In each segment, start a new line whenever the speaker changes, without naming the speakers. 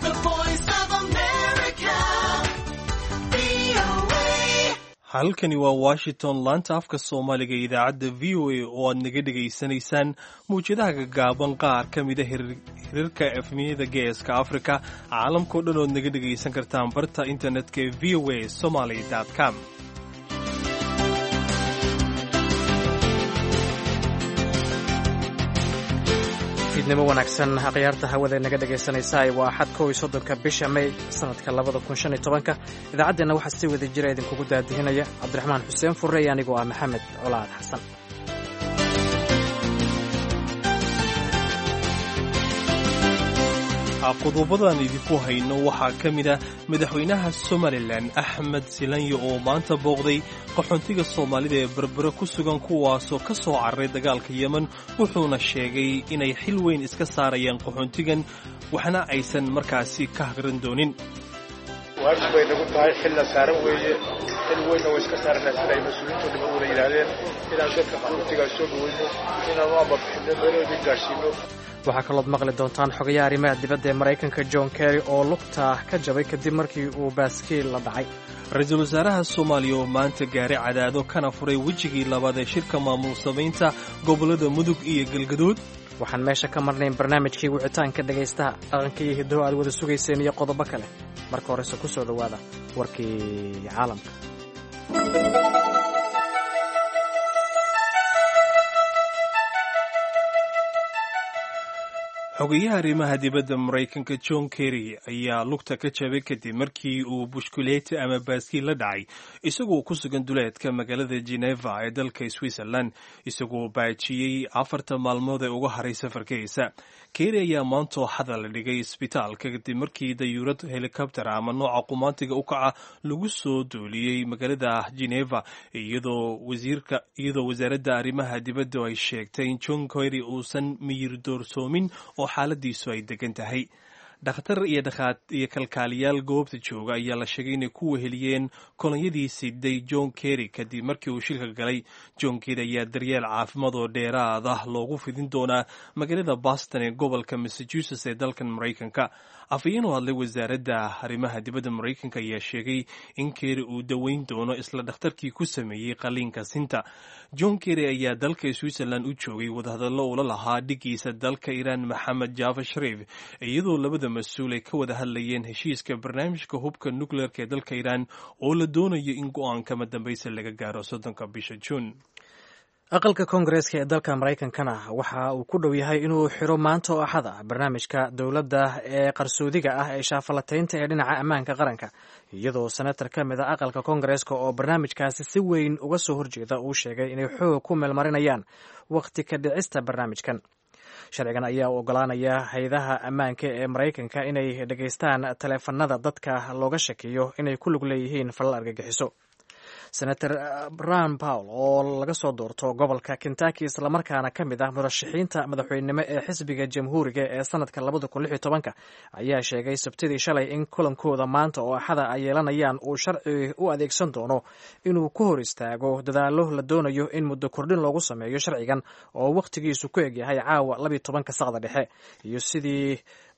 The Voice of America.
halkani waa Washington, laanta afka Soomaaliga ee idaacadda VOA oo aad naga dhageysanaysaan muujadaha gaagaaban qaar ka mid ah hirarka efmiyada geeska Afrika, caalamka oo dhan oo naga dhageysan kartaan barta internetka ee voasomali.com.
fiidnimo wanaagsan akhyaarta hawada naga dhegaysanaysaa waa axad 31 bisha May sanadka 2015. idaacaddeenna waxaa si wada jira idinkugu daadihinaya Cabdiraxmaan Xuseen Furre iyo anigoo ah Maxamed Colaad Xasan.
qodobadaan idinku hayno waxaa ka mid ah madaxweynaha Somaliland Axmed Silanyo oo maanta booqday qaxoontiga Soomaalida ee berbera ku sugan kuwaasoo ka soo carray dagaalka Yemen, wuxuuna sheegay inay xil weyn iska saarayaan qaxoontigan waxna aysan markaasi ka hagran doonin.
waajib bay nagu tahay xil la saaran weeye, xil weynna way iska saarnaa sida ay mas-uuliyiintu nima wada yidhaahdeen inaan dadka qaxootiga soo dhaweyno, inaan u ambabixinno meeloodii gaarsiino.
waxaa kalood maqli doontaan xogayaha arrimaha dibadda ee Maraykanka John Kerry oo lugta ka jabay kadib markii uu baaskiil la dhacay.
ra-iisul wasaaraha Soomaaliya oo maanta gaaray Cadaado kana furay wejigii labaad ee shirka maamul samaynta gobollada Mudug iyo Galgaduud.
waxaan meesha ka marnayn barnaamijkii wicitaanka dhegaystaha, dhaqanka iyo hiddaha aad wada sugayseen iyo qodobo kale. marka horese ku soo dhowaada warkii caalamka.
xogayaha arrimaha dibadda Maraykanka John Kerry ayaa lugta ka jabay kadib markii uu bushkuleeti ama baaskiil la dhacay isagoo ku sugan duleedka magaalada Geneva ee dalka Switzerland, isagoo baajiyey 4 maalmood ee uga haray safarkiisa. Kerry ayaa maanta xadal la dhigay isbitaalka kadib markii dayuurad helikobter ama nooca qumaantiga u kaca lagu soo duuliyey magaalada Geneva, iyadoo wasaaradda arrimaha dibadda ay sheegtay in John Kerry uusan miyir doorsoomin oo xaaladiisu ay degan tahay. dhakhtar iyo kalkaaliyaal goobta jooga ayaa la sheegay inay ku weheliyeen kolonyadii siday John Kerry kadib markii uu shilka galay. John Kerry ayaa daryeel caafimaad oo dheeraad ah loogu fidin doonaa magaalada Boston ee gobolka Massachusetts ee dalkan Maraykanka. afhayeen oo hadlay wasaaradda arrimaha dibadda Maraykanka ayaa sheegay in Kerry uu daweyn doono isla dhakhtarkii ku sameeyey qaliinka sinta. John Kerry ayaa dalka Switzerland u joogay wadahadallo ula lahaa dhigiisa dalka Iran Maxamed Javad Sharif, iyadoo labada mas-uul ay ka wada hadlayeen heshiiska barnaamijka hubka nukleerka ee dalka Iran oo la doonayo in go'aanka madambaysa laga gaaro 30 bisha Juun.
aqalka koongareeska ee dalka Maraykankana waxa uu ku dhow yahay inuu xiro maanta oo axada barnaamijka dowladda ee qarsoodiga ah ee shaafalataynta ee dhinaca ammaanka qaranka, iyadoo senator ka mid ah aqalka koongareeska oo barnaamijkaasi si weyn uga soo horjeeda uu sheegay inay xoog ku meelmarinayaan waqti ka dhicista barnaamijkan. sharcigan ayaa u ogolaanaya hay'adaha ammaanka ee Maraykanka inay dhageystaan taleefanada dadka looga shakiyo inay ku lug leeyihiin falal argagixiso. senator Rand Paul oo laga soo doorto gobolka Kentucky islamarkaana ka mid ah murashaxiinta madaxweynenimo ee xisbiga jamhuuriga ee sanadka 2016 ayaa sheegay sabtidii shalay in kulankooda maanta oo axada ay yeelanayaan uu sharci u adeegsan doono inuu ku hor istaago dadaallo la doonayo in muddo kordhin loogu sameeyo sharcigan oo waqtigiisu ku eg yahay caawa 12 saqda dhexe, iyo sidii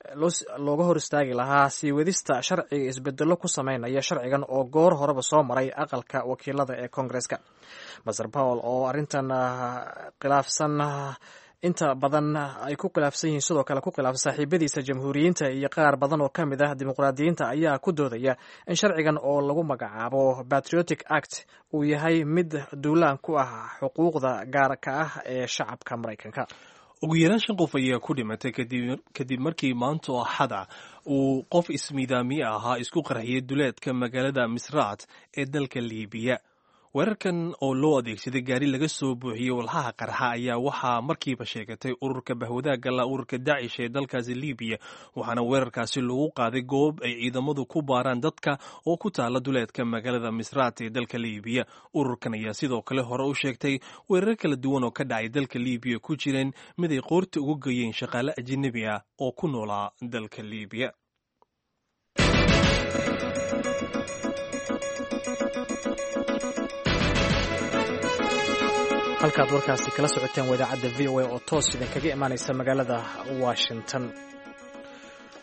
looga hor istaagi lahaa sii wadista sharciga isbedello ku sameynaya sharcigan oo goor horeba soo maray aqalka wakiilada ee koongareeska. Mr. Powell oo arrintan khilaafsan inta badan ay ku khilaafsan yihiin, sidoo kale ku khilaafsan saaxiibadiisa jamhuuriyiinta iyo qaar badan oo ka mid ah dimuqraadiyiinta ayaa ku doodaya in sharcigan oo lagu magacaabo Patriotic Act uu yahay mid duulaan ku ah xuquuqda gaarka ah ee shacabka Maraykanka.
ugu yaraan 5 qof ayaa ku dhimatay kadib markii maanta oo axada uu qof ismiidaami ahaa isku qarxiyay duleedka magaalada Misraat ee dalka Liibiya. weerarkan oo loo adeegsaday gaari laga soo buuxiyey walxaha qarxa ayaa waxaa markiiba sheegatay ururka bahwadaagga la ururka Daesh ee dalkaasi Liibiya, waxaana weerarkaasi lagu qaaday goob ay ciidamadu ku baaraan dadka oo ku taala duleedka magaalada Misraat ee dalka Liibiya. ururkan ayaa sidoo kale hore u sheegtay weerar kala duwan oo ka dhacay dalka Liibiya ku jireen mid ay qoorta ugu geeyeen shaqaale ajnabi ah oo ku noolaa dalka Liibiya.
halkaad warkaasi kala socoteen idaacadda VOA oo toos idinkaga imaanaysa magaalada Washington.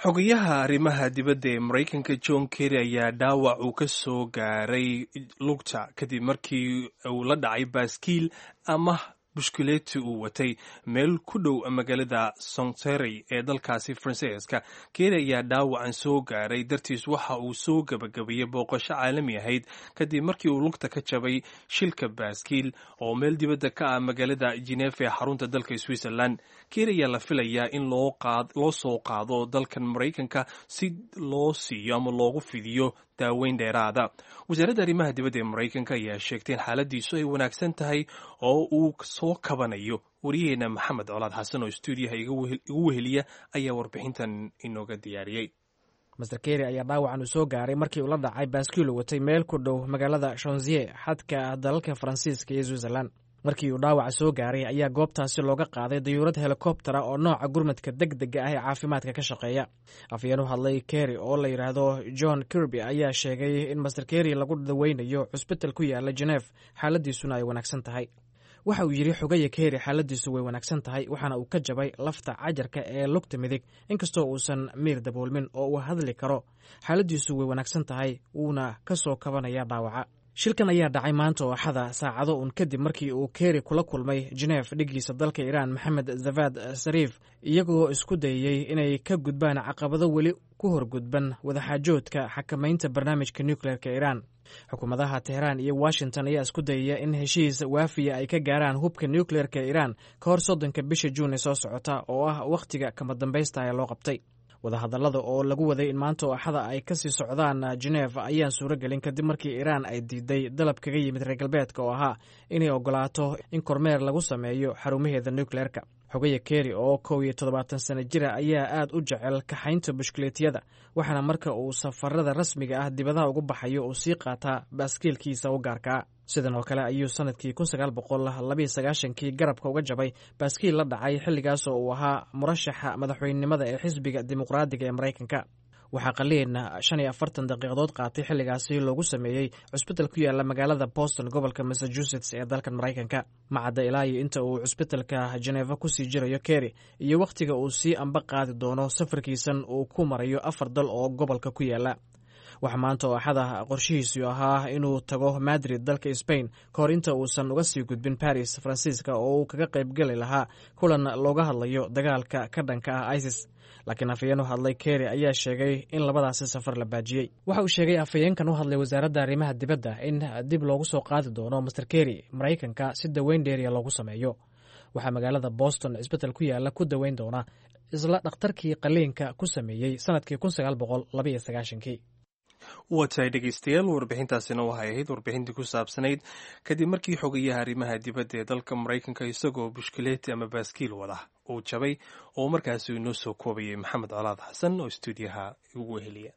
xogayaha arrimaha dibadda ee maraykanka john kerry ayaa dhaawac uu ka soo gaaray lugta kadib markii uu la dhacay baaskiil ama bushkuleeti uu watay meel ku dhow magaalada sonterey ee dalkaasi faransiiska. kerry ayaa dhaawacan soo gaaray dartiis waxa uu soo gabagabeeyey booqasho caalami ahayd kadib markii uu lugta ka jabay shilka baaskiil oo meel dibadda ka ah magaalada Geneva ee xarunta dalka Switzerland. kerry ayaa la filayaa in loo soo qaado dalkan Maraykanka si loo siiyo ama loogu fidiyo daaweyn dheeraada. wasaaradda arrimaha dibadda ee Maraykanka ayaa sheegtay in xaaladiisu ay wanaagsan tahay oo uu soo kabanayo. wariyaheena maxamed colaad xasan oo stuudiyaha igu weheliya ayaa warbixintan inooga diyaariyey.
master kerry ayaa dhaawacan uu soo gaaray markii uu la dhacay baaskiil uu watay meel ku dhow magaalada Chanzier xadka dalalka Faransiiska iyo Switzerland. markii uu dhaawaca soo gaaray ayaa goobtaasi looga qaaday dayuurad helikobtera oo nooca gurmadka degdega ah ee caafimaadka ka shaqeeya. afhayeen u hadlay kerry oo la yidhaahdo John Kirby ayaa sheegay in master kerry lagu daweynayo cusbital ku yaala Geneva xaaladiisuna ay wanaagsan tahay. waxa uu yidhi xogaya kerry xaaladiisu way wanaagsan tahay waxaana uu ka jabay lafta cajarka ee lugta midig inkastoo uusan miir daboolmin oo uu hadli karo. xaaladiisu way wanaagsan tahay wuuna ka soo kabanaya dhaawaca. shilkan ayaa dhacay maanta oo axada saacado un kadib markii uu kerry kula kulmay Geneva dhigiisa dalka Iran Maxamed Javad Zarif iyagoo isku dayay inay ka gudbaan caqabado weli ku horgudban wadaxaajoodka xakamaynta barnaamijka nuclearka Iran. xukuumadaha Tehran iyo Washington ayaa isku dayaya in heshiis waafiya ay ka gaaraan hubka nuclearka Iran ka hor 30 bisha Juun soo socota oo ah waqtiga kama dambaysta ee loo qabtay. wadahadallada oo lagu waday in maanta oo axada ay ka sii socdaan Geneva ayaan suuragelin kadib markii Iran ay diiday dalab kaga yimid reer galbeedka oo ahaa inay ogolaato in kormeer lagu sameeyo xarumaheeda nuclearka. xogaya kerry oo 17 sano jira ayaa aad u jecel kaxaynta bushkuleetiyada waxaana marka uu safarada rasmiga ah dibadaha ugu baxayo uu sii qaataa baaskiilkiisa u gaarka. sidan oo kale ayuu sanadkii 1992 garabka uga jabay baaskiil la dhacay xilligaas oo uu ahaa murashaxa madaxweynenimada ee xisbiga dimuqraadiga ee Maraykanka. waxaa qaliin 45 daqiiqadood qaatay xilligaasi loogu sameeyey cusbital ku yaala magaalada Boston gobolka Massachusetts ee dalkan Maraykanka. macadda ilaa iyo inta uu cusbitalka Geneva ku sii jirayo kerry iyo waqtiga uu sii amba qaadi doono safarkiisan uu ku marayo 4 dal oo gobolka ku yaala. waxa maanta oo axada qorshihiisu ahaa inuu tago Madrid dalka Spain ka hor inta uusan uga sii gudbin Paris Faransiiska oo uu kaga qayb gali lahaa kulan looga hadlayo dagaalka ka dhanka ah ISIS. laakiin afhayeen u hadlay kerry ayaa sheegay in labadaasi safar la baajiyey. waxa uu sheegay afhayeenkan u hadlay wasaaradda arrimaha dibadda in dib loogu soo qaadi doono master kerry Maraykanka si daweyn dheeriya loogu sameeyo. waxaa magaalada Boston isbitaal ku yaala ku daweyn doona isla dhakhtarkii qaliinka ku sameeyey sanadkii 1992.
watahay dhegeystayaal warbixintaasina waxay ahayd warbixintii ku saabsanayd kadib markii xogayaha arrimaha dibadda ee dalka Maraykanka isagoo bushkuleeti ama baaskiil wada uu jabay oo markaasi inoo soo koobayay maxamed colaad xasan oo stuudiyaha ugu weheliya.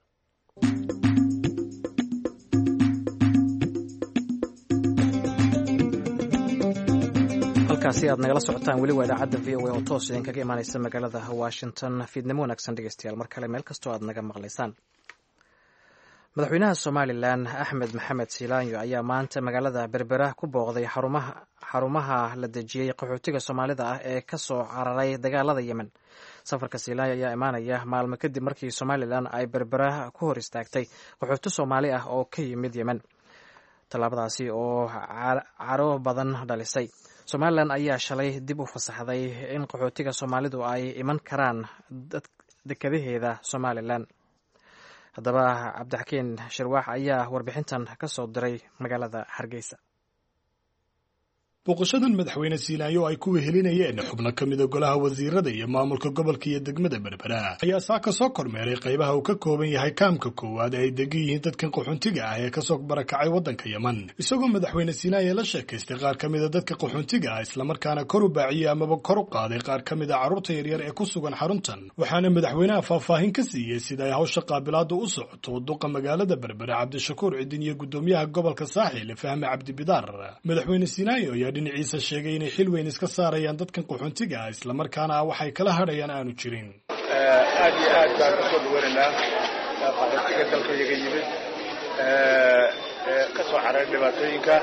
halkaasi aad nagala socotaan weli waa idaacadda VOA oo toos idinkaga imaanaysa magaalada Washington. fiidnimo wanaagsan dhegeystayaal mar kale meel kastoo aad naga maqlaysaan. madaxweynaha Somaliland Axmed Maxamed Siilaanyo ayaa maanta magaalada Berbera ku booqday xarumaha la dejiyey qaxootiga Soomaalida ah ee ka soo cararay dagaalada Yemen. safarka Siilaanyo ayaa imaanaya maalmo kadib markii Somaliland ay Berbera ku hor istaagtay qaxooti Soomaali ah oo ka yimid Yemen. tallaabadaasi oo caro badan dhalisay. Somaliland ayaa shalay dib u fasaxday in qaxootiga Soomaalidu ay iman karaan dekedaheeda Somaliland. haddaba cabdixakiin shirwaax ayaa warbixintan ka soo diray magaalada Hargeysa.
booqashadan madaxweyne Siilaanyo ay ku wehelinayeen xubno ka mid ah golaha wasiirada iyo maamulka gobolka iyo degmada Berbera ayaa saaka soo kormeeray qaybaha uu ka kooban yahay kaamka koowaad ay degan yihiin dadkan qaxoontiga ah ee kasoo barakacay waddanka Yemen. isagoo madaxweyne Siilaanyo la sheekaystay qaar ka mid ah dadka qaxoontiga ah islamarkaana kor u baaciyay amaba kor u qaaday qaar ka mid ah carruurta yaryar ee ku sugan xaruntan, waxaana madaxweynaha faahfaahin ka siiyey sida ay hawsha qaabilaadu u socoto duqa magaalada Berbera Cabdishakuur Cidin iyo gudoomiyaha gobolka Saaxil Fahmi Cabdi Bidaar. madaxweyne Siilaanyo ayaa dhinaciisa sheegay inay xil weyn iska saarayaan dadkan qaxoontiga ah islamarkaana waxay kala hadhayaan aanu jirin.
aad iyo aad baan kusoo dhaweynaynaa qaxootiga dalka iyaga yimid ka soo cararay dhibaatooyinka.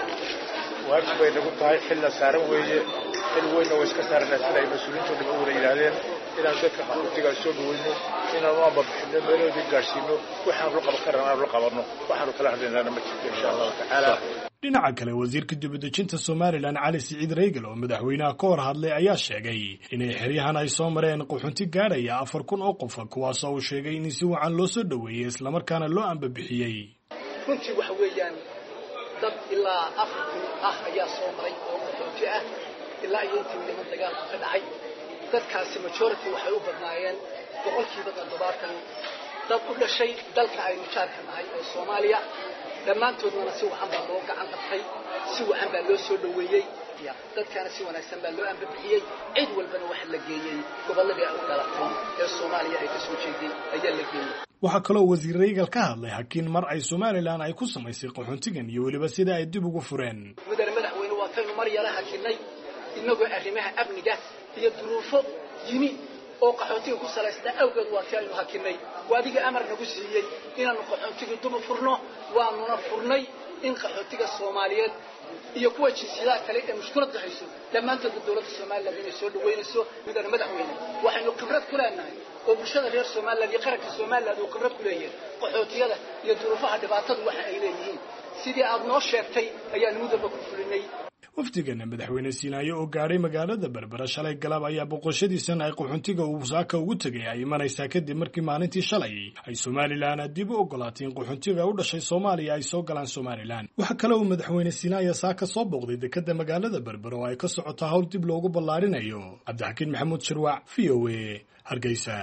waajib bay nagu tahay xil la saaran weeye, xil weynna way iska saarnaa sida ay mas-uuliyiintu dhib u wada yidhaahdeen. inaan dadka qaxootigaa soo dhaweyno inaan u ambabixino meeloodii gaadhsiino waxaanu la qaban karana aanu la qabanno waxaanu kala hadlaynaana ma jirto insha allahu tacaala.
dhinaca kale wasiirka dibadejinta somalilan cali siciid reegal oo madaxweynaha ka hor hadlay ayaa sheegay inay xeryahan ay soo mareen qaxoonti gaadhaya 4,000 oo qof kuwaasoo uu sheegay in si wacan loo soo dhoweeyey islamarkaana loo ambabixiyey.
runtii waxa weeyaan dad ilaa 4,000 ah ayaa soo maray oo qaxoonti ah ilaa iyo intii niman dagaalku ka dhacay. dadkaasi majority waxay u badnaayeen boqolkiiba 70 dad u dhashay dalka aynu jaarka nahay ee Soomaaliya. dhammaantoodna si waxan baa loo gacan qabtay, si waxan baa loo soo dhaweeyey, dadkana si wanaagsan baa loo ambabixiyey. cid walbana waxa la geeyey gobolladii ay u dhalatay ee Soomaaliya ay ka soo jeedeen ayaa la geeyey.
waxaa kaloo wasiir reegal ka hadlay hakiin mar ay Somaliland ay ku samaysay qaxoontigan iyo waliba sida ay dib ugu fureen.
madaxweyne waa tan mar yara hakinay inagoo arrimaha amniga iyo duruufo yimi oo qaxootiga ku salaysnaa awgeed waa tii aynu hakinay. waadiga amar nagu siiyey inaanu qaxootiga dib u furno, waanuna furnay in qaxootiga Soomaaliyeed iyo kuwa jinsiyadaha kale ee mushkilad hayso dhammaantood dawladda Soomaaliland inay soo dhaweynayso. madaxweyne waxaynu khibrad ku leenahay oo bulshada reer Soomaaliland iyo qaranka Soomaaliland oo khibrad ku leeyahay qaxootiyada iyo duruufaha dhibaatada waxa ay leeyihiin. sidii aad noo sheegtay ayaan muddo ku fulinay.
wafdigana madaxweyne Siinaayo oo gaaray magaalada Berbera shalay galab ayaa boqoshadiisan ay qaxoontiga uu saaka ugu tagay ay imanaysaa kadib markii maalintii shalay ay Somaliland dib u ogolaatay in qaxoontiga u dhashay Soomaaliya ay soo galaan Somaliland. waxa kale oo madaxweyne Siinaayo saaka soo booqday dekedda magaalada Berbera oo ay ka socoto hawl dib loogu ballaarinayo. Cabdixakiin Maxamuud Shirwac, VOA, Hargeysa.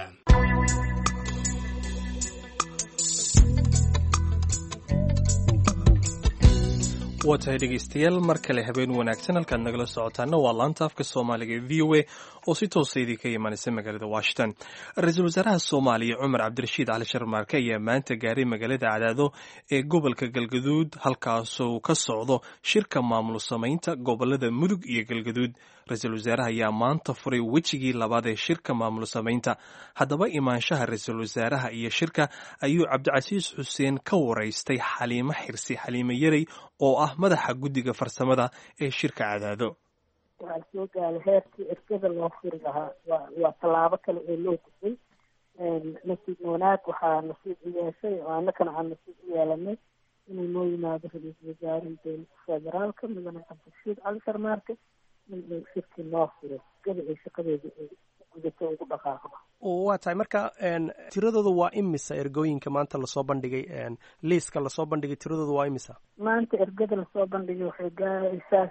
watahay dhegeystayaal mar kale habeen wanaagsan halkaad nagala socotaana waa laanta afka Soomaaliga ee VOA oo si tooseedii ka imanaysa magaalada Washington. Ra'iisul Wasaaraha Soomaaliya Cumar Cabdirashiid Cali Sharmaarke ayaa maanta gaaray magaalada Cadaado ee gobolka Galgaduud halkaasoo ka socdo shirka maamul samaynta gobolada Mudug iyo Galgaduud. Ra'iisul Wasaaraha ayaa maanta furay wejigii labaad ee shirka maamul samaynta. haddaba imaanshaha Ra'iisul Wasaaraha iyo shirka ayuu Cabdicasiis Xuseen ka wareystay Xaliimo Xirsi Xaliimo Yarey oo ah madaxa guddiga farsamada ee shirka Cadaado.
waxaa soo gaaray heerkii ergada loo furi lahaa waa tallaabo kale oo loo gudbay. nasiib wanaag waxaa nasiib u yeeshay oo annakana aan nasiib u yeelanay inuu noo yimaado ra-iisul wasaaraha dowladda federaalka mudane Cabdirashiid Cali Sharmaarke in uu shirkii noo furo ergada ay shaqadeeda ay gudato ugu dhaqaaqdo.
waa tahay marka tiradooda waa imisa ergooyinka maanta lasoo bandhigay liiska lasoo bandhigay tiradooda waa imisa?
maanta ergada lasoo bandhigay waxay gaaraysaa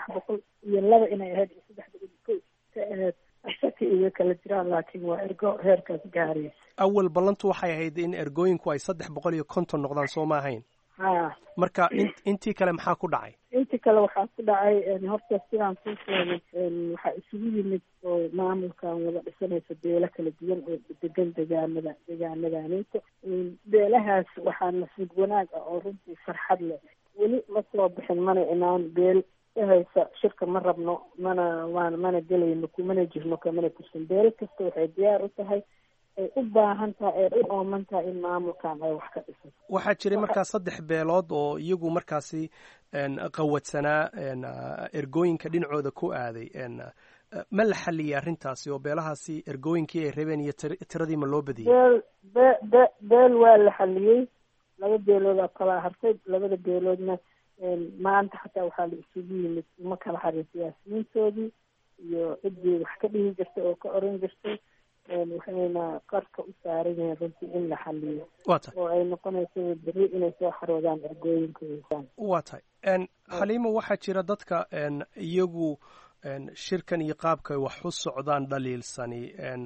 302 inay ahayd 301 ka ahayd ashaki iyo kala jiraan laakiin waa ergo heerkaas gaaraysa.
awal ballantu waxay ahayd in ergooyinku ay 350 noqdaan soo ma ahayn? marka intii kale maxaa ku dhacay?
intii kale waxaa ku dhacay horta sidaan ku sheegay waxaa isugu yimid oo maamulkan wada dhisanaysa beelo kala duwan oo degan deegaanadaaniinta. beelahaas waxaa nasiib wanaag ah oo runtii farxad leh weli ma soo bixin mana inaan beel haysa shirka ma rabno mana gelayno kumana jirno kamana tirsan. beel kasta waxay diyaar u tahay ay u baahan tahay ay u ooman tahay in maamulkan ay wax ka dhisan.
waxaa jiray markaas 3 beelood oo iyagu markaasi qawadsanaa ergooyinka dhinacooda ku aaday. ma la xaliyay arrintaasi oo beelahaasi ergooyinkii ay rabeen iyo tiradii ma loo badiyey?
beel waa la xaliyey. 2 beeloodaa kala hartay. 2 beeloodna maanta xataa waxaa la isugu yimid uma kala harin siyaasiyiintoodii iyo ciddii wax ka dhihi jirtay oo ka oran jirtay. waxayna qarka u saaran yihiin runtii in la xaliyo oo ay noqonayso berri inay soo xaroodaan ergooyinkooda.
waa tahay Xaliimo, waxaa jira dadka iyagu shirkan iyo qaabka wax u socdaan dhaliilsani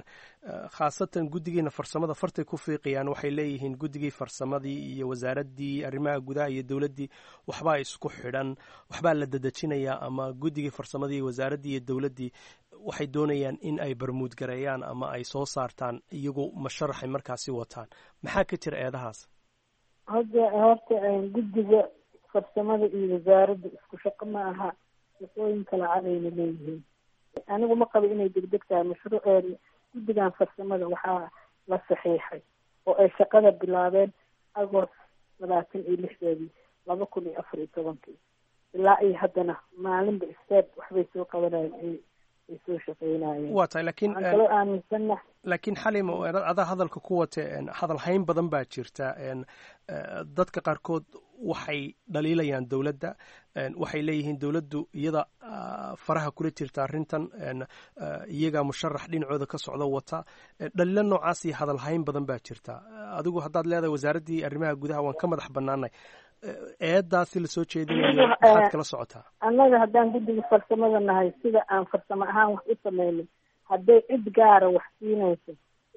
khaasatan guddigiina farsamada fartay ku fiiqayaan. waxay leeyihiin guddigii farsamadii iyo wasaaraddii arrimaha gudaha iyo dowladdii waxbaa isku xidhan, waxbaa la dadejinayaa, ama guddigii farsamadii iyo wasaaraddii iyo dowladdii waxay doonayaan in ay barmuud gareeyaan ama ay soo saartaan iyagu masharaxay markaasi wataan. maxaa ka jira eedahaas?
horta guddiga farsamada iyo wasaaradda isku shaqo ma aha, shaqooyin kala cadayna leeyihiin. anigu ma qabo inay degdeg tahay. mashruuc guddigan farsamada waxaa la saxiixay oo ay shaqada bilaabeen Agost 26 2014 ilaa ay haddana maalinba isteed waxbay soo qabanayeen ay soo shaqaynayeen.
waa tahay laakiin
waxaan kaloo aaminsanahay
laakiin xalimo adaa hadalka ku wate hadal hayn badan baa jirta dadka qaarkood waxay dhaliilayaan dowladda waxay leeyihiin dowladdu iyada faraha kula jirta arrintan iyagaa musharax dhinacooda ka socda wata dhaliilo noocaas iyo hadal hayn badan baa jirta adigu haddaad leedahay wasaaraddii arrimaha gudaha waan ka madax bannaanay eedaasi lasoo jeedinayo maxaad kala socotaa?
annaga haddaan guddiga farsamada nahay sida aan farsamo ahaan wax u sameynay hadday cid gaara wax siinayso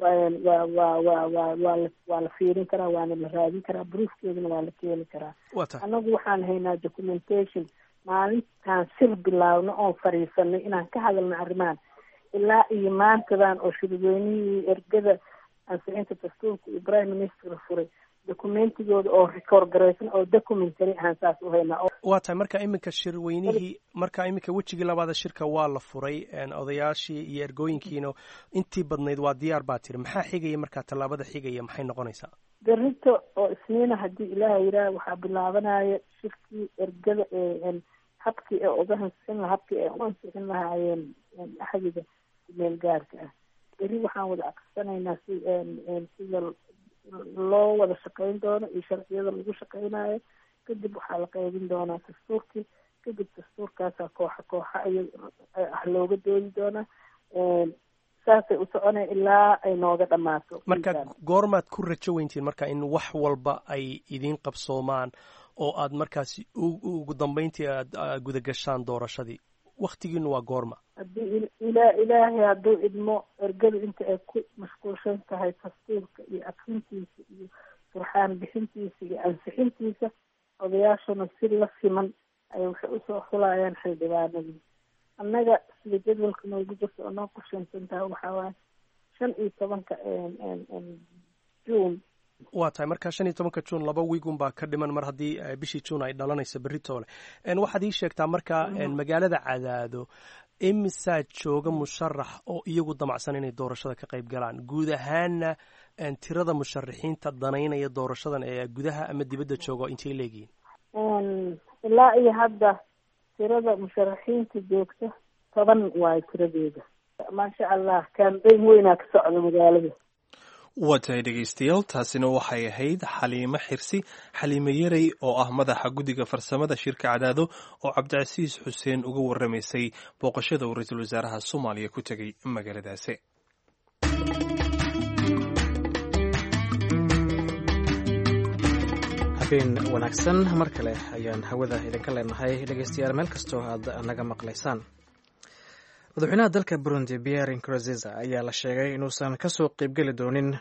waa la fiirin karaa, waana la raadin karaa, broofkeeduna waa la keeni karaa. annagu waxaan haynaa documentation maalintaan sir bilaawno oon fariisanay inaan ka hadalno arrimahan ilaa iyo maantadan oo shirweynihii ergada ansixinta dastuurka iyo prime minister furay documentigooda oo record garaysan oo documentary ahaan saas u haynaa.
waa tahay marka iminka wejigii labaada shirka waa la furay odayaashii iyo ergooyinkiina intii badnayd waa diyaar baa tiri. maxaa xigaya markaa tallaabada xigaya maxay noqonaysaa?
berrito oo isniina haddii ilaaha yidhaah waxaa bilaabanaya shirkii ergada ee habkii ee uga ansixin habkii ee u ansixin lahaayeen axdiga meel gaarka ah. beri waxaan wada aksanaynaa sida loo wada shaqayn doono iyo sharciyada lagu shaqaynayo. kadib waxaa la qaybin doonaa dastuurkii, kadib dastuurkaasaa kooxa looga doodi doonaa. saasay u soconaya ilaa ay nooga dhammaato.
marka goormaad ku rajo weyntiin marka in wax walba ay idiin qabsoomaan oo aad markaasi ugu dambeyntii aad gudagashaan doorashadii? waktigiina waa goorma?
haddii ilaahay hadduu idmo ergada inta ay ku mashquulshan tahay dastuurka iyo akrintiisa iyo surxaan bixintiisa iyo ansixintiisa, odayaashuna si la siman ay waxay usoo xulayaan xildhibaanadii. annaga sida jadwalka noogu jirta oo noo qorshaysan tahay waxaa waaye 15 June.
waa tahay marka 15 June 2 wiigun baa ka dhiman mar haddii bishii June ay dhalanayso berri toole. waxaad ii sheegtaa marka magaalada Cadaado imisaa jooga musharax oo iyagu damacsan inay doorashada ka qayb galaan? guud ahaanna tirada musharaxiinta danaynaya doorashadan ee gudaha ama dibadda jooga intay leeyihiin?
ilaa iyo hadda tirada musharaxiinta joogta 10 waayo tiradeeda. maasha allah campaign weynaa ka socda magaalada.
waa tahay dhegaystayaal, taasina waxay ahayd xaliimo xirsi xaliime yarey oo ah madaxa guddiga farsamada shirka Cadaado oo Cabdicasiis Xuseen uga warramaysay booqashada uu ra-iisul wasaaraha Soomaaliya ku tegay magaaladaasi.
habeen wanaagsan mar kale ayaan hawada idinka leenahay dhegaystayaal meel kastoo aad naga maqlaysaan. madaxweynaha dalka Burundi Pierre Nkurunziza ayaa la sheegay inuusan ka qaybgeli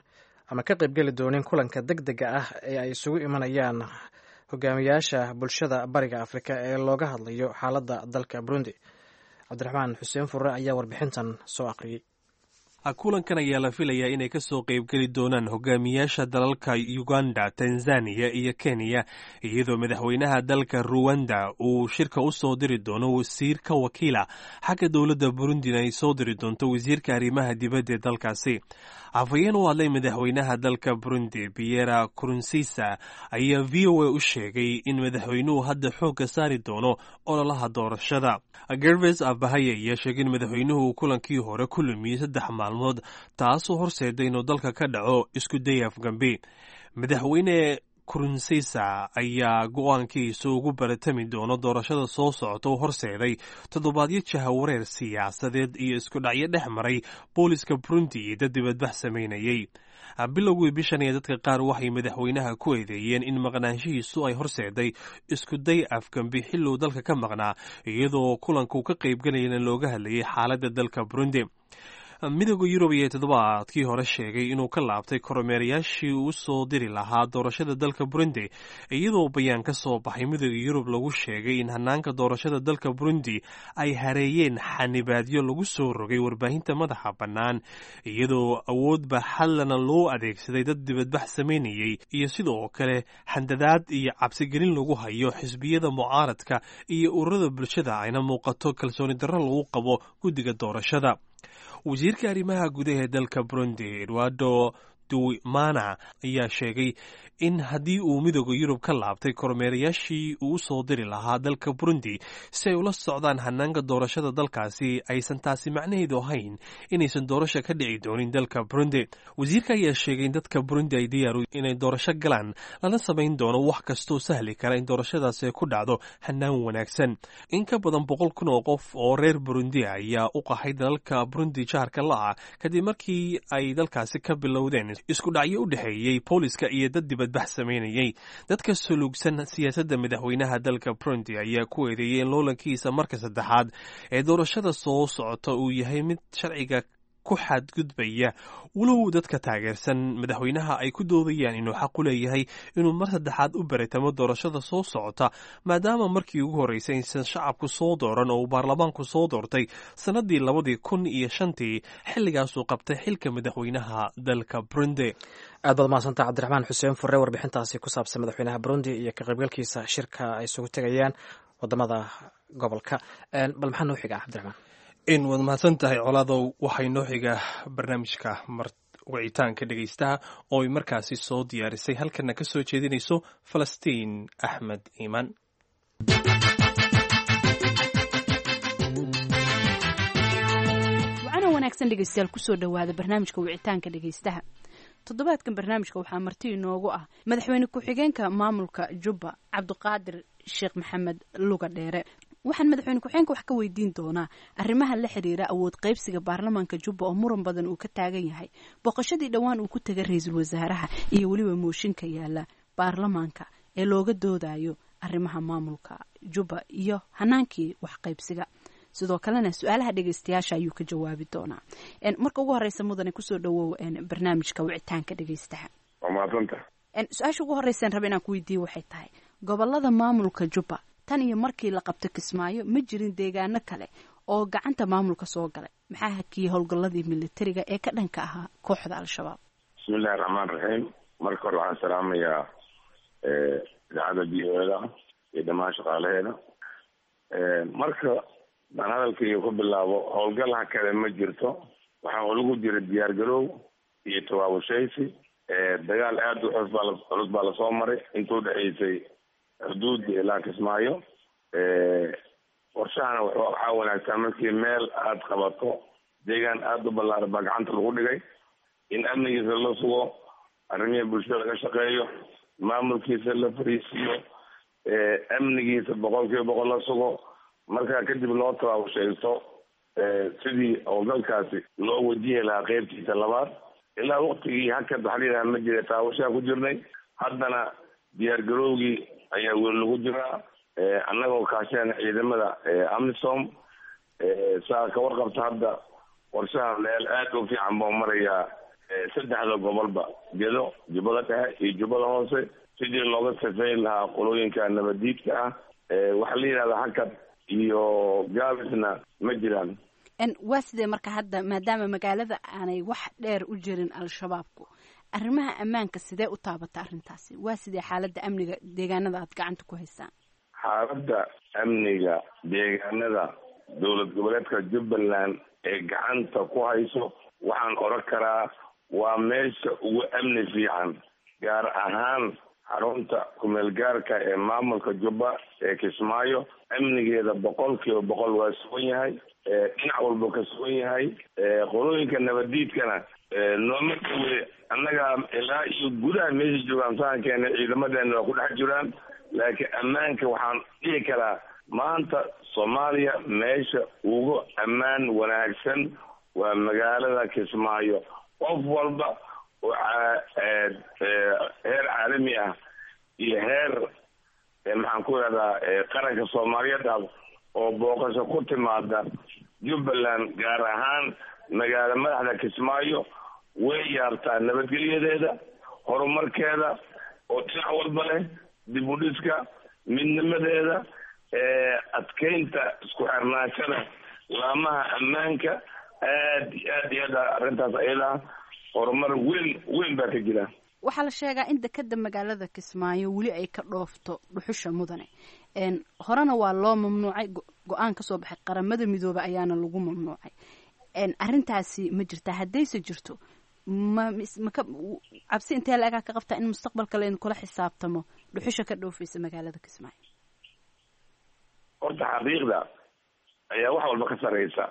doonin kulanka degdega ah ee ay isugu imanayaan hogaamiyaasha bulshada bariga Afrika ee looga hadlayo xaaladda dalka Burundi. Cabdiraxmaan Xuseen Furre ayaa warbixintan soo aqriyay.
kulankan ayaa la filayaa inay ka soo qaybgeli doonaan hogaamiyaasha dalalka Uganda, Tanzania iyo Kenya, iyadoo madaxweynaha dalka Rwanda uu shirka u soo diri doono wasiir ka wakiila xagga dowladda Burundina ay soo diri doonto wasiirka arrimaha dibadda ee dalkaasi. afhayeen u hadlay madaxweynaha dalka Burundi Pierre Nkurunziza ayaa VOA u sheegay in madaxweynuhu hadda xoogga saari doono ololaha doorashada. Gervais Abahaye ayaa sheegay in madaxweynuhu kulankii hore ku lumiyey 3 maalmood, taasoo horseeday inuu dalka ka dhaco isku day afgambi. madaxweyne Nkurunziza ayaa go-aankiisa ugu baratami doono doorashada soo socota u horseeday toddobaadyo jahawareer siyaasadeed iyo isku dhacyo dhex maray booliska Burundi iyo dad dibadbax samaynayay. bilowgii bishan ee dadka qaar waxay madaxweynaha ku eedeeyeen in maqnaanshihiisu ay horseeday isku day afgambi xilli uu dalka ka maqnaa, iyadoo kulanku ka qaybgalayana looga hadlayay xaaladda dalka Burundi. midowda Yurub ayaa toddobaadkii hore sheegay inuu ka laabtay kormeerayaashii uu soo diri lahaa doorashada dalka Burundi, iyadoo bayaan ka soo baxay midowda Yurub lagu sheegay in hanaanka doorashada dalka Burundi ay hareeyeen xanibaadyo lagu soo rogay warbaahinta madaxa bannaan, iyadoo awoodba xallana loo adeegsaday dad dibadbax samaynayay, iyo sidoo kale handadaad iyo cabsigelin lagu hayo xisbiyada mucaaradka iyo ururada bulshada ayna muuqato kalsooni darro lagu qabo guddiga doorashada. wasiirka arrimaha gudaha ee dalka Burundi Eduardo duwimana ayaa sheegay in haddii uu midooda yurub ka laabtay kormeerayaashii uu soo diri lahaa dalka burundi si ay ula socdaan hanaanka doorashada dalkaasi aysan taasi macnaheedu ahayn inaysan doorasho ka dhici doonin dalka burundi wasiirka ayaa sheegay in dadka burundi ay diyaaru inay doorasho galaan lana samayn doono wax kastoo sahli kara in doorashadaasi ku dhacdo hanaan wanaagsan in ka badan 100,000 oo qof oo reer burundi ayaa u qaxay dalalka burundi jaarka la-ah kadib markii ay dalkaasi ka bilowdeen isku dhacyo u dhexeeyey booliska iyo dad dibadbax samaynayay dadka suluugsan siyaasadda madaxweynaha dalka burundi ayaa ku eedeeyay in loolankiisa marka saddexaad ee doorashada soo socota uu yahay mid sharciga ku xadgudbaya walow dadka taageersan madaxweynaha ay ku doodayaan inuu xaq u leeyahay inuu mar saddexaad u baritamo doorashada soo socota maadaama markii ugu horreysay aysan shacabku soo dooran oo uu baarlamaanku soo doortay sannaddii 2005 xilligaasuu qabtay xilka madaxweynaha dalka burundi
aad baad mahadsantaha cabdiraxmaan xuseen furre warbixintaasi ku saabsan madaxweynaha burundi iyo ka qaybgalkiisa shirka ay isugu tegayaan wadamada gobolka bal maxaa noo xigaa cabdiraxmaan
in waad mahadsan tahay colaadow waxay noo xiga barnaamijka wicitaanka dhegaystaha oo ay markaasi soo diyaarisay halkana ka soo jeedinayso falastiin axmed iimaan
wacana wanaagsan dhegaystayaal kusoo dhowaada barnaamijka wicitaanka dhegaystaha toddobaadkan barnaamijka waxaa marti inoogu ah madaxweyne ku-xigeenka maamulka jubba cabdiqaadir sheekh maxamed luga dheere waxaan madaxweyne ku-xigeenka wax ka weydiin doonaa arrimaha la xiriira awood qaybsiga baarlamaanka jubba oo muran badan uu ka taagan yahay boqoshadii dhowaan uu ku tegay ra-iisul wasaaraha iyo weliba mooshinka yaala baarlamaanka ee looga doodayo arrimaha maamulka jubba iyo hanaankii wax qaybsiga sidoo kalena su-aalaha dhegaystayaasha ayuu ka jawaabi doonaa marka ugu horeysa mudane kusoo dhawow barnaamijka wicitaanka dhegaystaha
waa mahadsanta
su-aasha ugu horreysaan raba inaan ku weydiiye waxay tahay gobolada maamulka jubba tan iyo markii la qabto kismaayo ma jirin deegaano kale oo gacanta maamulka soo galay maxaa hakiyey howlgalladii militariga ee ka dhanka ahaa kooxda al-shabaab
bismillahi raxmaan raxiim marka hore waxaan salaamayaa idaacadda b o da iyo dhammaan shaqaalaheeda marka baan hadalkaiyo ku bilaabo howlgalaha kale ma jirto waxaa lagu jira diyaar garoow iyo tawaabashaysi dagaal aada u culus baa lasoo maray inta udhexaysay xuduudda ilaa kismaayo qorshahana waxaa wanaagsan markii meel aada qabato deegaan aada u ballaaran baa gacanta lagu dhigay in amnigiisa la sugo arrimihii bulshada laga shaqeeyo maamulkiisa la fariisiiyo amnigiisa 100% la sugo markaa kadib loo tawaabashaysto sidii howlgalkaasi loo wajihi lahaa qeybtiisa labaad ilaa waktigii hakad waxaa layidhaha ma jira taawashaa ku jirnay haddana diyaar garowgii ayaa weli lagu jiraa annagoo kaasheen ciidamada amisom saa ka warqabta hadda qorshaha meel aada u fiican buu marayaa 3 gobolba gedo jubbada dhexe iyo jubbada hoose sidii looga safeyn lahaa qolooyinka nabadiidka ah waxaa la yidhahdaa hakad iyo gaabisna ma jiraan
waa sidee marka hadda maadaama magaalada aanay wax dheer u jirin al-shabaabku arrimaha ammaanka sidee u taabata arrintaasi waa sidee xaaladda amniga deegaanada aad gacanta ku haysaan
xaaladda amniga deegaanada dowlad goboleedka jubbaland ee gacanta ku hayso waxaan oran karaa waa meesha ugu amni fiican gaar ahaan xarunta kumeelgaarka ee maamulka jubba ee kismaayo amnigeeda 100% waa sugan yahay dhinac walba ka sugan yahay qolooyinka nabadiidkana nooma dhawe annaga ilaa iyo gudaha meesha joogaan sahankeena ciidamadeena waa ku dhex jiraan laakiin ammaanka waxaan dhihi karaa maanta Soomaaliya meesha ugu ammaan wanaagsan waa magaalada Kismaayo qof walba oo heer caalami ah iyo heer maxaan ku yidhahdaa qaranka Soomaaliyeed oo booqasho ku timaada Jubbaland gaar ahaan magaala madaxda Kismaayo way yaabtaa nabadgelyadeeda horumarkeeda oo dhinac walba leh dib u dhiska midnimadeeda adkeynta isku xirnaanshada laamaha ammaanka aad iyo aad arrintaas ayada horumar weyn baa ka jira
waxaa la sheegaa in dekada magaalada Kismaayo weli ay ka dhoofto dhuxusha mudane horena waa loo mamnuucay go-aan ka soo baxay qaramada midooba ayaana lagu mamnuucay arrintaasi ma jirtaa haddayse jirto cabsi intee la-egaa ka qabtaa in mustaqbalka laydin kula xisaabtamo dhuxusha ka dhoofaysa magaalada Kismaayo?
horta xaqiiqda ayaa wax walba ka sareysa.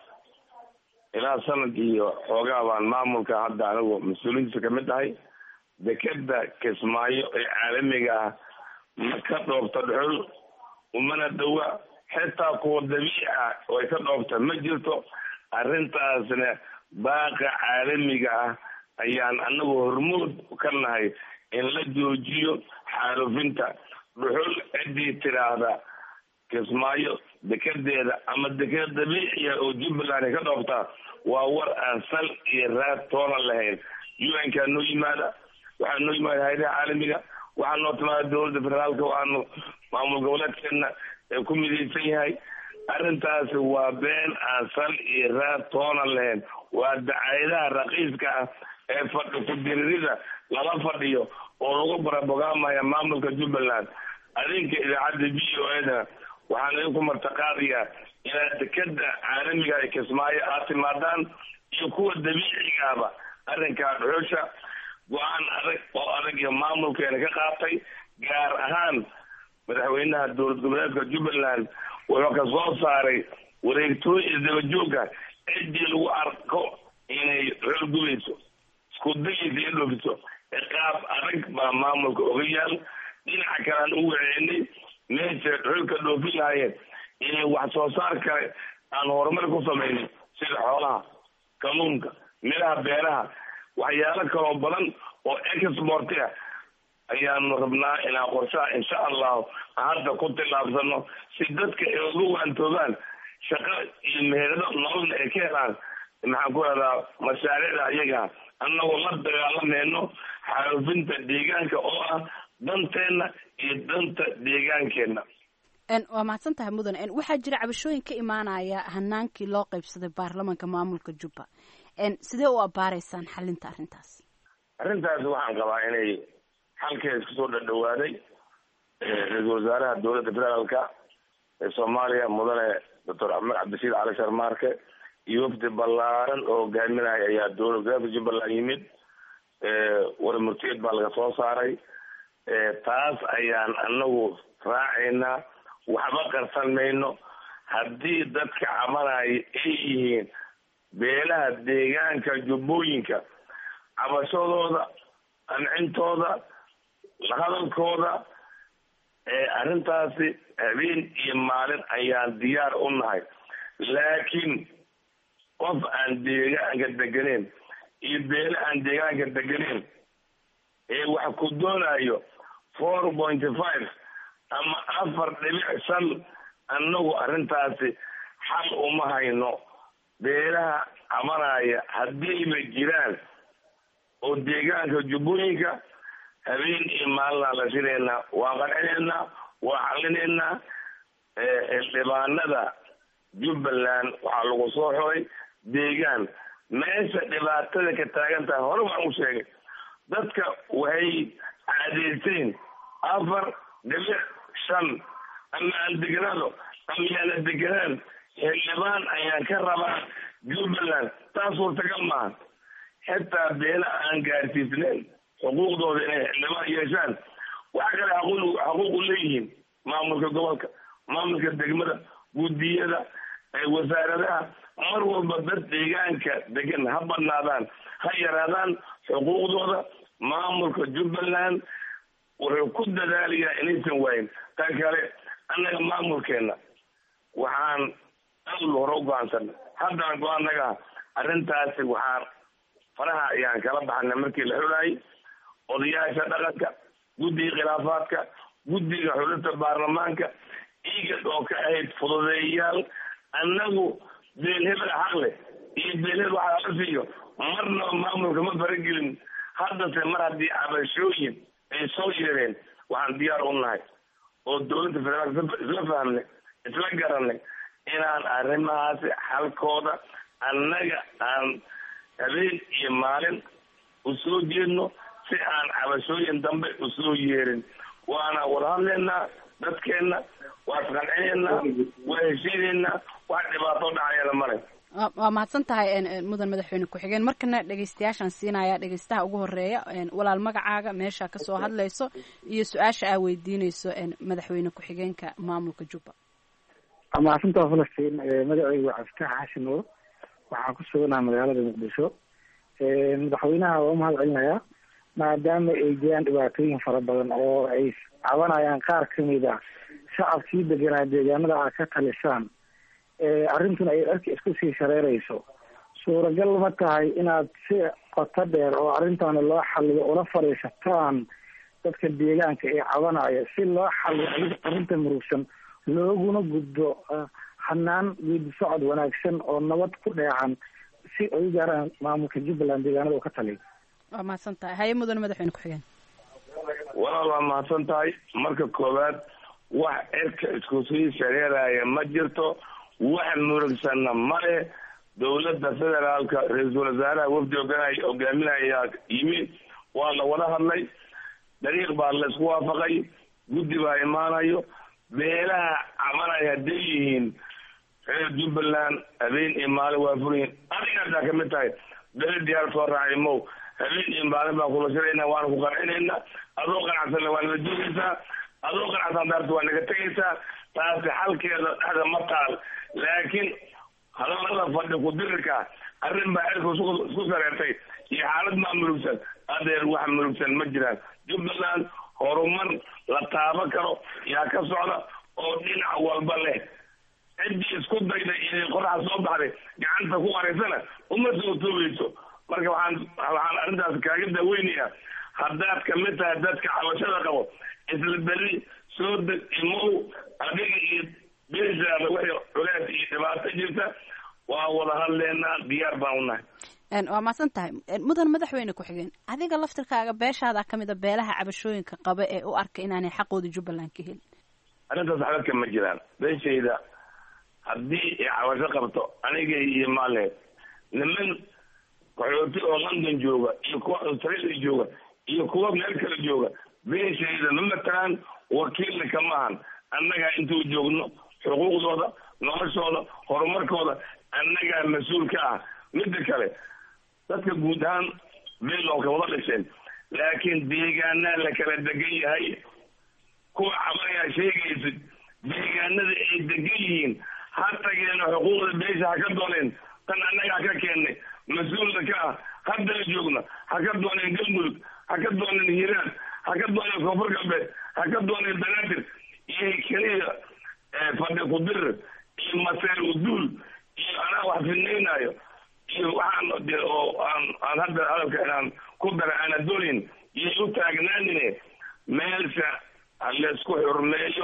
ilaa sanad iyo xoogaa baan maamulka hadda anigu mas-uuliyiintiisa kamid tahay. dekeda Kismaayo ee caalamiga ah ma ka dhoofta dhuxul, umana dhawa, xitaa kuwa dabiici ah oo ay ka dhoofta ma jirto. arrintaasna baaqa caalamiga ah ayaan anagu hormood ka nahay in la joojiyo xaalufinta dhuxul. ciddii tiraahda Kismaayo dekedeeda ama dekeda dabiiciya oo Jubbaland ka dhoofta waa war aan sal iyo raad toona lahayn. UN-ka noo yimaada, waxaa noo yimaada hay'adaha caalamiga, waxaa noo timaada dowladda federaalka, waxaanu maamul goboleedkeena ee ku midaysan yahay. arrintaasi waa been aan sal iyo raad toona lahayn. waa dacaayadaha raqiiska ah ee fadhi ku-diririda lala fadhiyo oo lagu barabogaamaya maamulka Jubbaland. adinka idaacadda VOA-da waxaan idinku martaqaadayaa inaad dekeda caalamiga ee Kismaayo aad timaadaan iyo kuwa dabiicigaaba. arrinkaa dhuxusha go-aan adag oo adag iyo maamulkeena ka qaatay, gaar ahaan madaxweynaha dowlad goboleedka Jubbaland wuxuu ka soo saaray wareegtooyin isdabajooga ciddii lagu arko inay dhuxul gubayso, isku dayaysa in dhoofiso. ciqaab adag baa maamulka oga yaal. dhinaca kalean u waceynay meesha dhuxulka dhoofin lahaayeen inay wax soo saar kale aan horumar ku samaynin, sida xoolaha, kalluunka, miraha beeraha, waxyaalo kaloo badan oo export ah ayaanu rabnaa inaan qorshaha insha allahu hadda ku tillaabsano si dadka ay uga waantoogaan shaqo iyo meherado nololna ay ka helaan. maxaan ku radaa mashaariicda ayaga annagoo la dagaalamayno xaalufinta deegaanka oo ah danteena iyo danta deegaankeena.
waa mahadsan tahay mudan. waxaa jira cabashooyin ka imaanaya hanaankii loo qaybsaday baarlamaanka maamulka Jubba. sidee u abaareysaan xalinta arrintaas?
arrintaas waxaan qabaa inay xalkeeda isku soo dhadhawaaday. ra-iisul wasaaraha dowladda federaalka ee Soomaaliya mudane Dr. Axmed Cabdishiid Cali Sharmaarke iyo wafdi ballaaran oo hogaaminaya ayaa dowlad goboleedka Jubbaland yimid. war murtiyeed baa laga soo saaray. taas ayaan anagu raacaynaa, waxba qarsan mayno. haddii dadka cabanaya ay yihiin beelaha deegaanka jubbooyinka, cabashadooda, qancintooda, hadalkooda, arrintaasi habeen iyo maalin ayaan diyaar u nahay. laakiin qof aan deegaanka deganeyn iyo beele aan deegaanka deganeyn ee wax ku doonayo 4.5 ama 4.5 annagu arrintaasi xal uma hayno. beelaha cabanaya haddiiba jiraan oo deegaanka jubbooyinka habeen iyo maalina la shiraynaa, waa qancinaynaa, waa xalinaynaa. xildhibaanada Jubbaland waxaa lagu soo xoray deegaan meesha dhibaatada ka taagan tahay. hore waan u sheegay, dadka waxay caadaysteen 4.5 ama aan deganaado ama yaana deganaan. xildhibaan ayaan ka rabaa Jubbaland, taas suurtagal maaha. xitaa beela aan gaarsiisnayn xuquuqdooda inay xildhibaan yeeshaan. waxa kale xaquuq u leeyihiin maamulka gobolka, maamulka degmada, guddiyada, wasaaradaha. mar walba dad deegaanka degan ha badnaadaan ha yaraadaan, xuquuqdooda maamulka Jubbaland wuxuu ku dadaalayaa inaysan waayin. tan kale annaga maamulkeena waxaan aad hore u go-aansanay, haddana go-aanaga arrintaasi waxaan faraha ayaan kala baxnay markii la xulaayay. odayaasha dhaqanka, guddiga khilaafaadka, guddiga xulinta baarlamaanka, igad oo ka ahayd fududeeyayaal. annagu beelhebel xaqle iyo beelhebel waxaa la siiyo marna maamulka ma faragelin. haddase mar haddii cabashooyin ay soo yeereen waxaan diyaar u nahay oo dowladda federaalka isla fahmnay, isla garanay inaan arrimahaasi xalkooda annaga aan habeen iyo maalin u soo jeedno si aan cabashooyin dambe u soo yeerin. waana wada hadlaynaa dadkeena, waa isqancinaynaa, waa heshiinaynaa, wax dhibaato dhacayana male.
waa mahadsan tahay mudan madaxweyne ku-xigeen. markana dhegeystayaashaan siinaya dhegeystaha ugu horeeya walaal magacaaga meesha kasoo hadlayso iyo su-aasha aa weydiinayso madaxweyne ku-xigeenka maamulka Jubba.
mahadsantaha Falastiin. magacaygu waa Cabditax Xasan oo waxaan ku suganahay magaalada Muqdisho. madaxweynaha waa mahad celinayaa maadaama ay jiraan dhibaatooyin fara badan oo ay cabanayaan qaar kamid ah shacabkii deganaa deegaanada aad ka talisaan. arrintuna ay arki isku sii shareerayso. suuragal ma tahay inaad si qoto dheer oo arrintaana loo xaliyo ula fadhiisataan dadka deegaanka ee cabanaya si loo xaliyo arrinta murugsan looguna gudbo hanaan geedi socod wanaagsan oo nabad ku dheehan si ay gaaraan maamulka Jubbaland deegaanada uu ka taliyo.
waa mahadsan tahay. haye mudan madaxweyne ku-xigeen.
walaal waa mahadsan tahay. marka koowaad wax cirka isku sii shareeraya ma jirto, wax murugsanna male. dowladda federaalka ra-iisul wasaaraha wafdi hogaaminayaa yimid, waa la wada hadlay, dariiq baa laysku waafaqay, guddi baa imaanayo. beelaha cabanaya hadday yihiin reer Jubbaland habeen iyo maalin waa furiyin. adiga haddaa kamid tahay beli diyaar soo raacay mow habeen iyo maalin baan kula shirayna, waana ku qancinayna. adoo qanacsanna waa naga joogaysaa, adoo qanacsan daarta waa naga tegaysaa. taasi xalkeeda dhexda ma taal. laakiin hadalada fadhi ku-dirirka arrin baa cirka isku sareertay iyo xaalad maa murugsan. adeer wax murugsan ma jiraan. Jubbaland horumar la taaban karo yaa ka socda oo dhinac walba leh. ciddii isku dayda inay qoraxa soo baxday gacanta ku qareysana uma soo toogeyso. marka waxaan arrintaas kaaga daaweynayaa, haddaad kamid tahay dadka cabashada qabo isla beri soo deg imow. adiga iyo beeshaada wixii culays iyo dhibaato jirta waa wada hadleynaa, diyaar baan unahay.
waa mahadsan tahay mudan madaxweyne ku-xigeen. adiga laftirkaaga beeshaada kamid a beelaha cabashooyinka qaba ee u arka inaanay xaqooda Jubbaland ka helin.
arrintaas xaladka ma jiraan. beeshayda haddii ay cabasho qabto aniga iyo maaleed niman qaxooti oo London jooga iyo kuwa Australia jooga iyo kuwa meel kale jooga, beeshayda ma matalaan, wakiilna kama ahan. annagaa intuu joogno xuquuqdooda, noloshooda, horumarkooda annagaa mas-uul ka ah. midda kale dadka guud ahaan beelowka wada dhasheen, laakiin deegaanaa la kala degan yahay. kuwa cabanayaa sheegaysid deegaanada ay degan yihiin ha tageeno xuquuqda beesha ha ka dooneen. tan annagaa ka keennay, mas-uulna ka ah. haddana joogna ha ka dooneen galmudug, ha ka dooneen hiiraan, ha ka dooneen koonfur galbeed, ha ka dooneen banaadir iyo keliya fadhi ku-dirir iyo maseer uduul iyo anaa wax fidnaynaayo iyo waxaan de oo aan hadda hadalka inaan ku dara aana doonin iyo u taagnaanine meelsha halaysku xurmeeyo.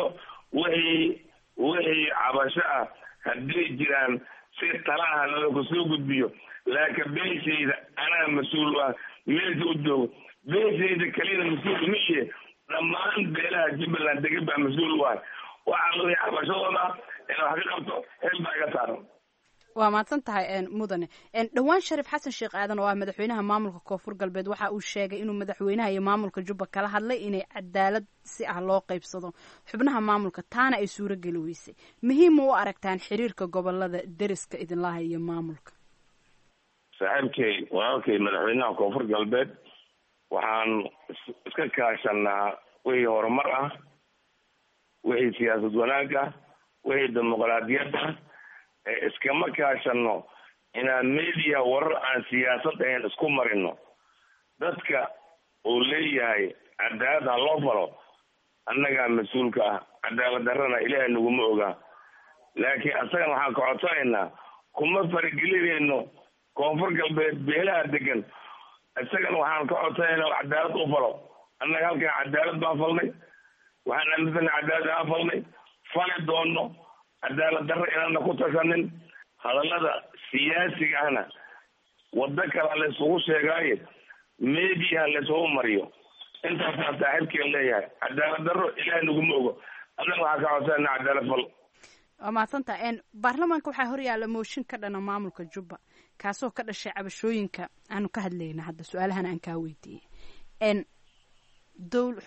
wixii cabasho ah hadday jiraan si talaha lalaku soo gudbiyo. laakiin beeshayda anaa mas-uul ah, meesha u joogo. beeshayda keliyana mas-uul ma iye, dhammaan beelaha Jubbaland degan baa mas-uul u ah. waxaa wixii cabashadooda inaa wax ka qabto hel baa iga saaran.
waa mahadsan tahay mudane. dhowaan Shariif Xasan Sheekh Aadan oo ah madaxweynaha maamulka Koonfur Galbeed waxa uu sheegay inuu madaxweynaha iyo maamulka Jubba kala hadlay inay cadaalad si ah loo qaybsado xubnaha maamulka, taana ay suuro geli weysay. muhiim u aragtaan xiriirka gobolada deriska idinlaha iyo maamulka?
saaxiibkay walaalkay madaxweynaha Koonfur Galbeed waxaan iska kaashanaa wixii horumar ah, wixii siyaasad wanaag ah, wixii dimuqraadiyad ah. iskama kaashano inaan media warar aan siyaasad ahayn isku marino. dadka uu leeyahay cadaalad ha loo falo, annagaa mas-uulka ah. cadaalad darrana ilaahay naguma oga. laakiin asagana waxaan ka codsanaynaa, kuma faragelinayno Koonfur Galbeed beelaha degan. isagana waxaan ka codsanaynaa cadaalad u falo. annaga halkan cadaalad baan falnay, waxaan aaminsanay cadaalad aan falnay, fali doono. cadaalad darro inaana ku tashanin. hadallada siyaasiga ahna wado kale laysugu sheegaaye media laysugu mariyo. intaasaan saaxiibkeen leeyahay. cadaalad darro ilaahay naguma ogo. adana waxaa ka codsanayna cadaalad fal.
waa mahadsantaha. baarlamaanka waxaa horyaala mooshin ka dhana maamulka Jubba kaasoo ka dhashay cabashooyinka aanu ka hadlayna hadda su-aalahan aan kaa weydiiyey.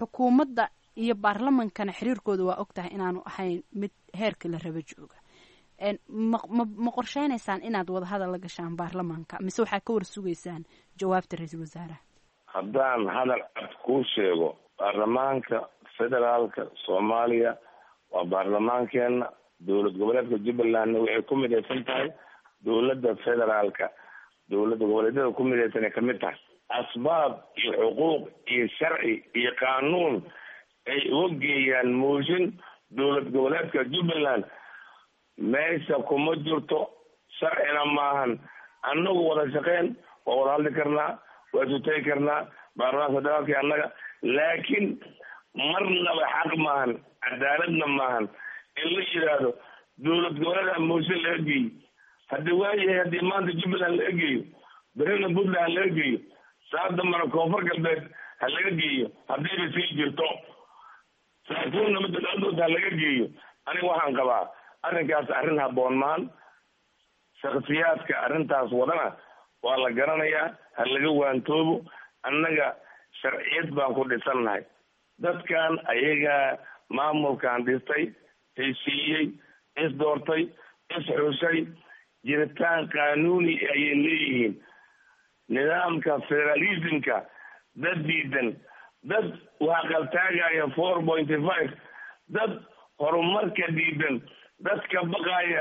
xukuumadda iyo baarlamankana xiriirkooda waa og tahay inaanu ahayn mid heerka la raba jooga. ma qorsheynaysaan inaad wadahadal la gashaan baarlamaanka mise waxaa ka warsugaysaan jawaabta ra-iisul wasaaraha?
haddaan hadal cad kuu sheego, baarlamaanka federaalka soomaaliya waa baarlamaankeena. dowlad goboleedka jubbalandna waxay ku midaysan tahay dowladda federaalka. dowladda goboleedyada ku midaysan ay kamid tahay. asbaab iyo xuquuq iyo sharci iyo qaanuun ay uga geeyaan mooshin dowlad goboleedka jubbaland meesha kuma jirto, sharcina maahan. annagu wada shaqeyn waa wada hadli karnaa, waa isutagi karnaa baarlamaanka federaalka iyo annaga, laakiin marnaba xaq maahan, cadaaladna maahan in la yidhaahdo dowlad goboleeda mooshin laga geeyo. haddii waayahay haddii maanta jubbaland laga geeyo, berina puntland ha laga geeyo, saa dambana koonfur galbeed ha laga geeyo, haddiiba sii jirto saafuurna midda dhaldooda ha laga geeyo. aniga waxaan qabaa arrinkaas arrin habboon maan. shaksiyaadka arrintaas wadana waa la garanayaa, ha laga waantoobo. annaga sharciyad baan ku dhisannahay. dadkan ayagaa maamulkan dhistay, heshiiyey, isdoortay, isxushay, jiritaan qaanuuni ayay leeyihiin. nidaamka federalismka dad diidan, dad waxaa qaltaagaya 4.5, dad horumarka diidan, dadka baqaaya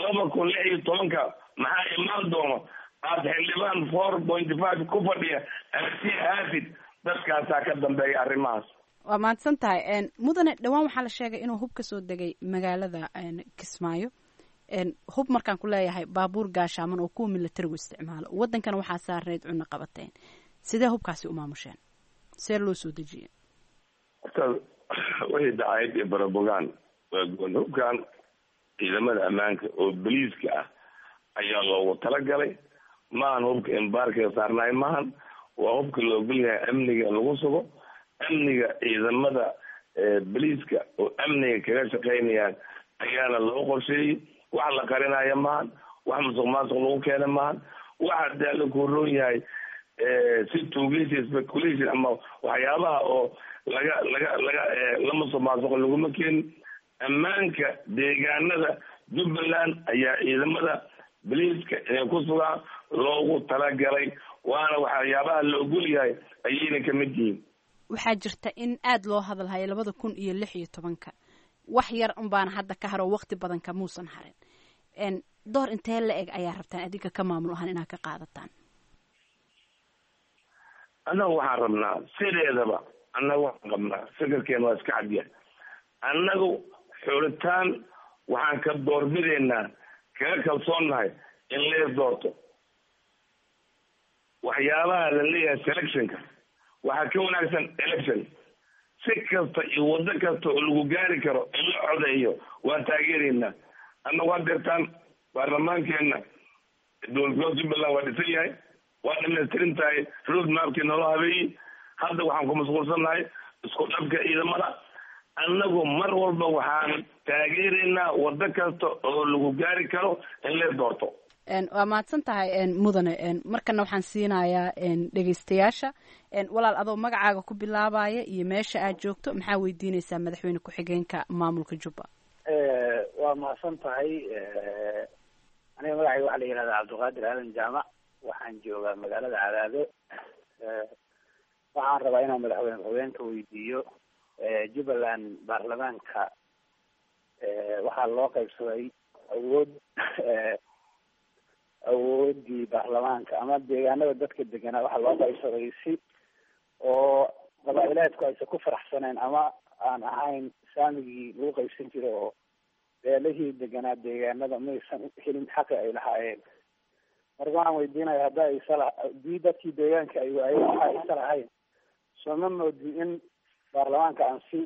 2016 maxaa imaan doono, aad xildhibaan 4.5 ku fadhiya si aafid, dadkaasaa ka dambeeya arrimahaas.
waa mahadsan tahay. mudane, dhawaan waxaa la sheegay inuu hub ka soo degay magaalada kismaayo. hub markaan ku leeyahay baabuur gaashaaman oo kuwa militarigu isticmaalo. wadankana waxaa saarneyd cunno qabateen. sidee hubkaasi u maamusheen? see loo soo dejiyey?
horta wixii dacayd iyo barabogaan waa goon. hubkan ciidamada ammaanka oo boliiska ah ayaa loogu talagalay. maahan hubka embaarkiga saarnaay maahan. waa hubka loogol yahay amniga lagu sugo. amniga ciidamada boliiska oo amniga kaga shaqaynayaan ayaana loo qorsheeyey. wax la qarinaya maahan, wax musuq maasuq lagu keena maahan, waxa dee la kuroon yahay si tuugeysi speculation ama waxyaabaha oo la musuq maasuq laguma keenin. ammaanka deegaanada jubbaland ayaa ciidamada boliiska inay ku sugaan loogu talagalay, waana waxyaabaha la ogol yahay ayayna kamid yihiin.
waxaa jirta in aada loo hadalhayo 2016 wax yar unbaana hadda ka haro, waqti badan kamuusan harin. door intee la eg ayaa rabtaan adiga ka maamul ahaan inaad ka qaadataan?
annaga waxaan rabnaa sideedaba, annaga waxaan qabnaa fikirkeena waa iska cadyahay. annagu xulitaan waxaan ka doorbideynaa, kaga kalsoonnahay in lees doorto. waxyaabaha la leeyahay selectionka waxaa ka wanaagsan election. si kasta iyo wado kasta oo lagu gaari karo in la codeeyo waan taageeraynaa. annagu waa dirtaan baarlamaankeena dowlad jubbaland waa dhisan yahay, waa dhamaystirin tahay road mapkii naloo habeeyey. hadda waxaan ku mashquulsannahay isku dhabka ciidamada. annagu mar walba waxaan taageeraynaa wado kasta oo lagu gaari karo in lees doorto.
waa mahadsan tahay mudane. markana waxaan siinayaa dhegeystayaasha. walaal, adoo magacaaga ku bilaabaya iyo meesha aad joogto, maxaa weydiinaysaa madaxweyne ku-xigeenka maamulka jubba?
waa mahadsan tahay. aniga magacayga waxaa la yihahdaa cabdiqaadir aadan jaamac. waxaan joogaa magaalada cadaado. waxaan rabaa inaan madaxweyne ku-xigeenka weydiiyo, jubbaland baarlamaanka waxaa loo qaybsaday awoodii baarlamaanka ama deegaanada dadka deganaa waxaa loo qaybsaday si oo qabaa'ilaadku aysan ku faraxsaneen ama aan ahayn saamigii lagu qaybsan jira, oo beelihii deganaa deegaanada maysan helin xaqi ay lahaayeen. marka waxaan weydiinaya hadii dadkii deegaanka ay waayeen waxa isa lahayn, sooma moodi in baarlamaanka aan si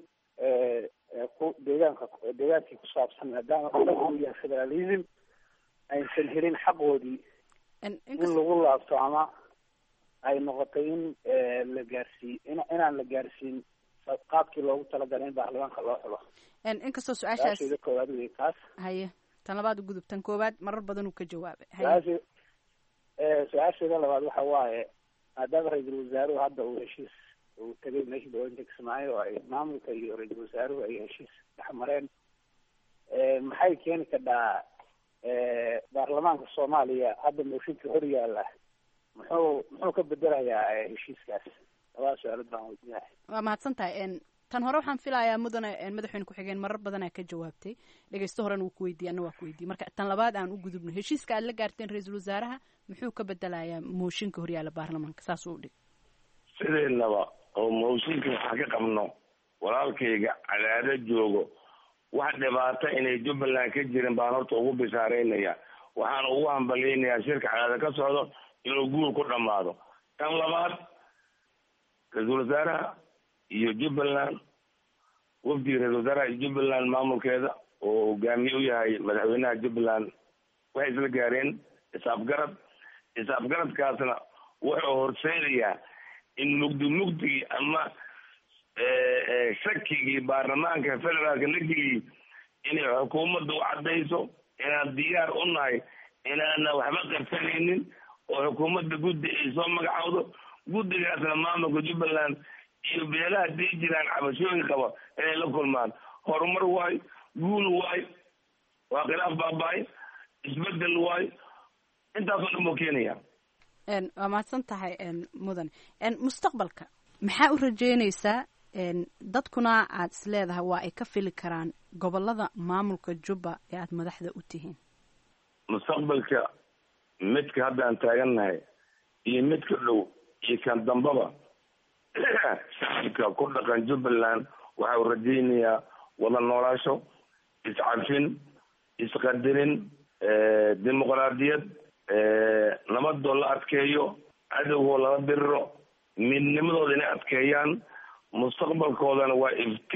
deegaankii ku saabsan, maadaama uu yahay federalism, aysan helin xaqoodii in lagu laabto, ama ay noqotay in la gaarsiiy inaan la gaarsiin qaabkii loogu talagalay in baarlamaanka loo xulo.
inkastoo su-aashaas
koowaad wey taas.
haye tan labaad u gudub. tan koowaad marar badan uu ka jawaabay.
su-aasheeda labaad waxa waaye, maadaama ra-iisul wasaaruhu hadda uu heshiis uu tegay meesha dowladda kismaayo, oo ay maamulka iyo ra-iisul wasaaruhu ay heshiis dhex mareen, maxay keeni kadhaa baarlamaanka soomaaliya hadda mooshinka hor yaalla muxuu ka bedelayaa heshiiskaas? labada su-aalood baan weydiinahay.
waa mahadsan tahay. tan hore waxaan filayaa mudane madaxweyne ku-xigeen marar badanaa ka jawaabtay, dhegeysto horena wuu ku weydiiyey, anna waa ku weydiiyey. marka tan labaad aan u gudubno, heshiiska aad la gaarteen ra-iisul wasaaraha muxuu ka bedelayaa mooshinka horyaalla baarlamaanka? saas u dhig.
sideednaba oo mooshinka waxaan ka qabno walaalkayga cadaado joogo wax dhibaato inay jubbaland ka jirin baan horta ugu bishaaraynaya. waxaan ugu hambalyaynayaa shirka cadaado ka socdo inuu guul ku dhammaado. tan labaad, ra-iisul wasaaraha iyo jubbaland, wafdiga ra-isul wasaaraha iyo jubbaland maamulkeeda oo hogaamiye u yahay madaxweynaha jubbaland waxay isla gaareen isaafgaradkaasna wuxuu horseedayaa in mugdigii ama shakigii baarlamaanka federaalka la geliyey inay xukuumadda u caddayso inaan diyaar u nahay inaana waxba qarsanaynin oo xukuumadda guddi ay soo magacowdo. guddigaasna maamulka jubbaland iyo beelaha dii jiraan cabashooyin qaba inay la kulmaan. horumar waayo, guul waayo, waa khilaaf baaba-ay, isbedel waayo, intaasoo dhan buu keenaya.
waa mahadsan tahay mudan. mustaqbalka maxaa u rajeynaysaa? dadkuna aad is leedahay waa ay ka fili karaan gobolada maamulka jubba ee aada madaxda u tihiin.
mustaqbalka midka haddaan taagannahay iyo midka dhow iyo kan dambaba shacabka ku dhaqan jubbaland waxa uu rajaynayaa wada noolaasho, iscafin, isqadirin, dimuqraadiyad, nabadoo la adkeeyo, cadowgoo lala diriro, midnimadooda inay adkeeyaan. mustaqbalkoodana waa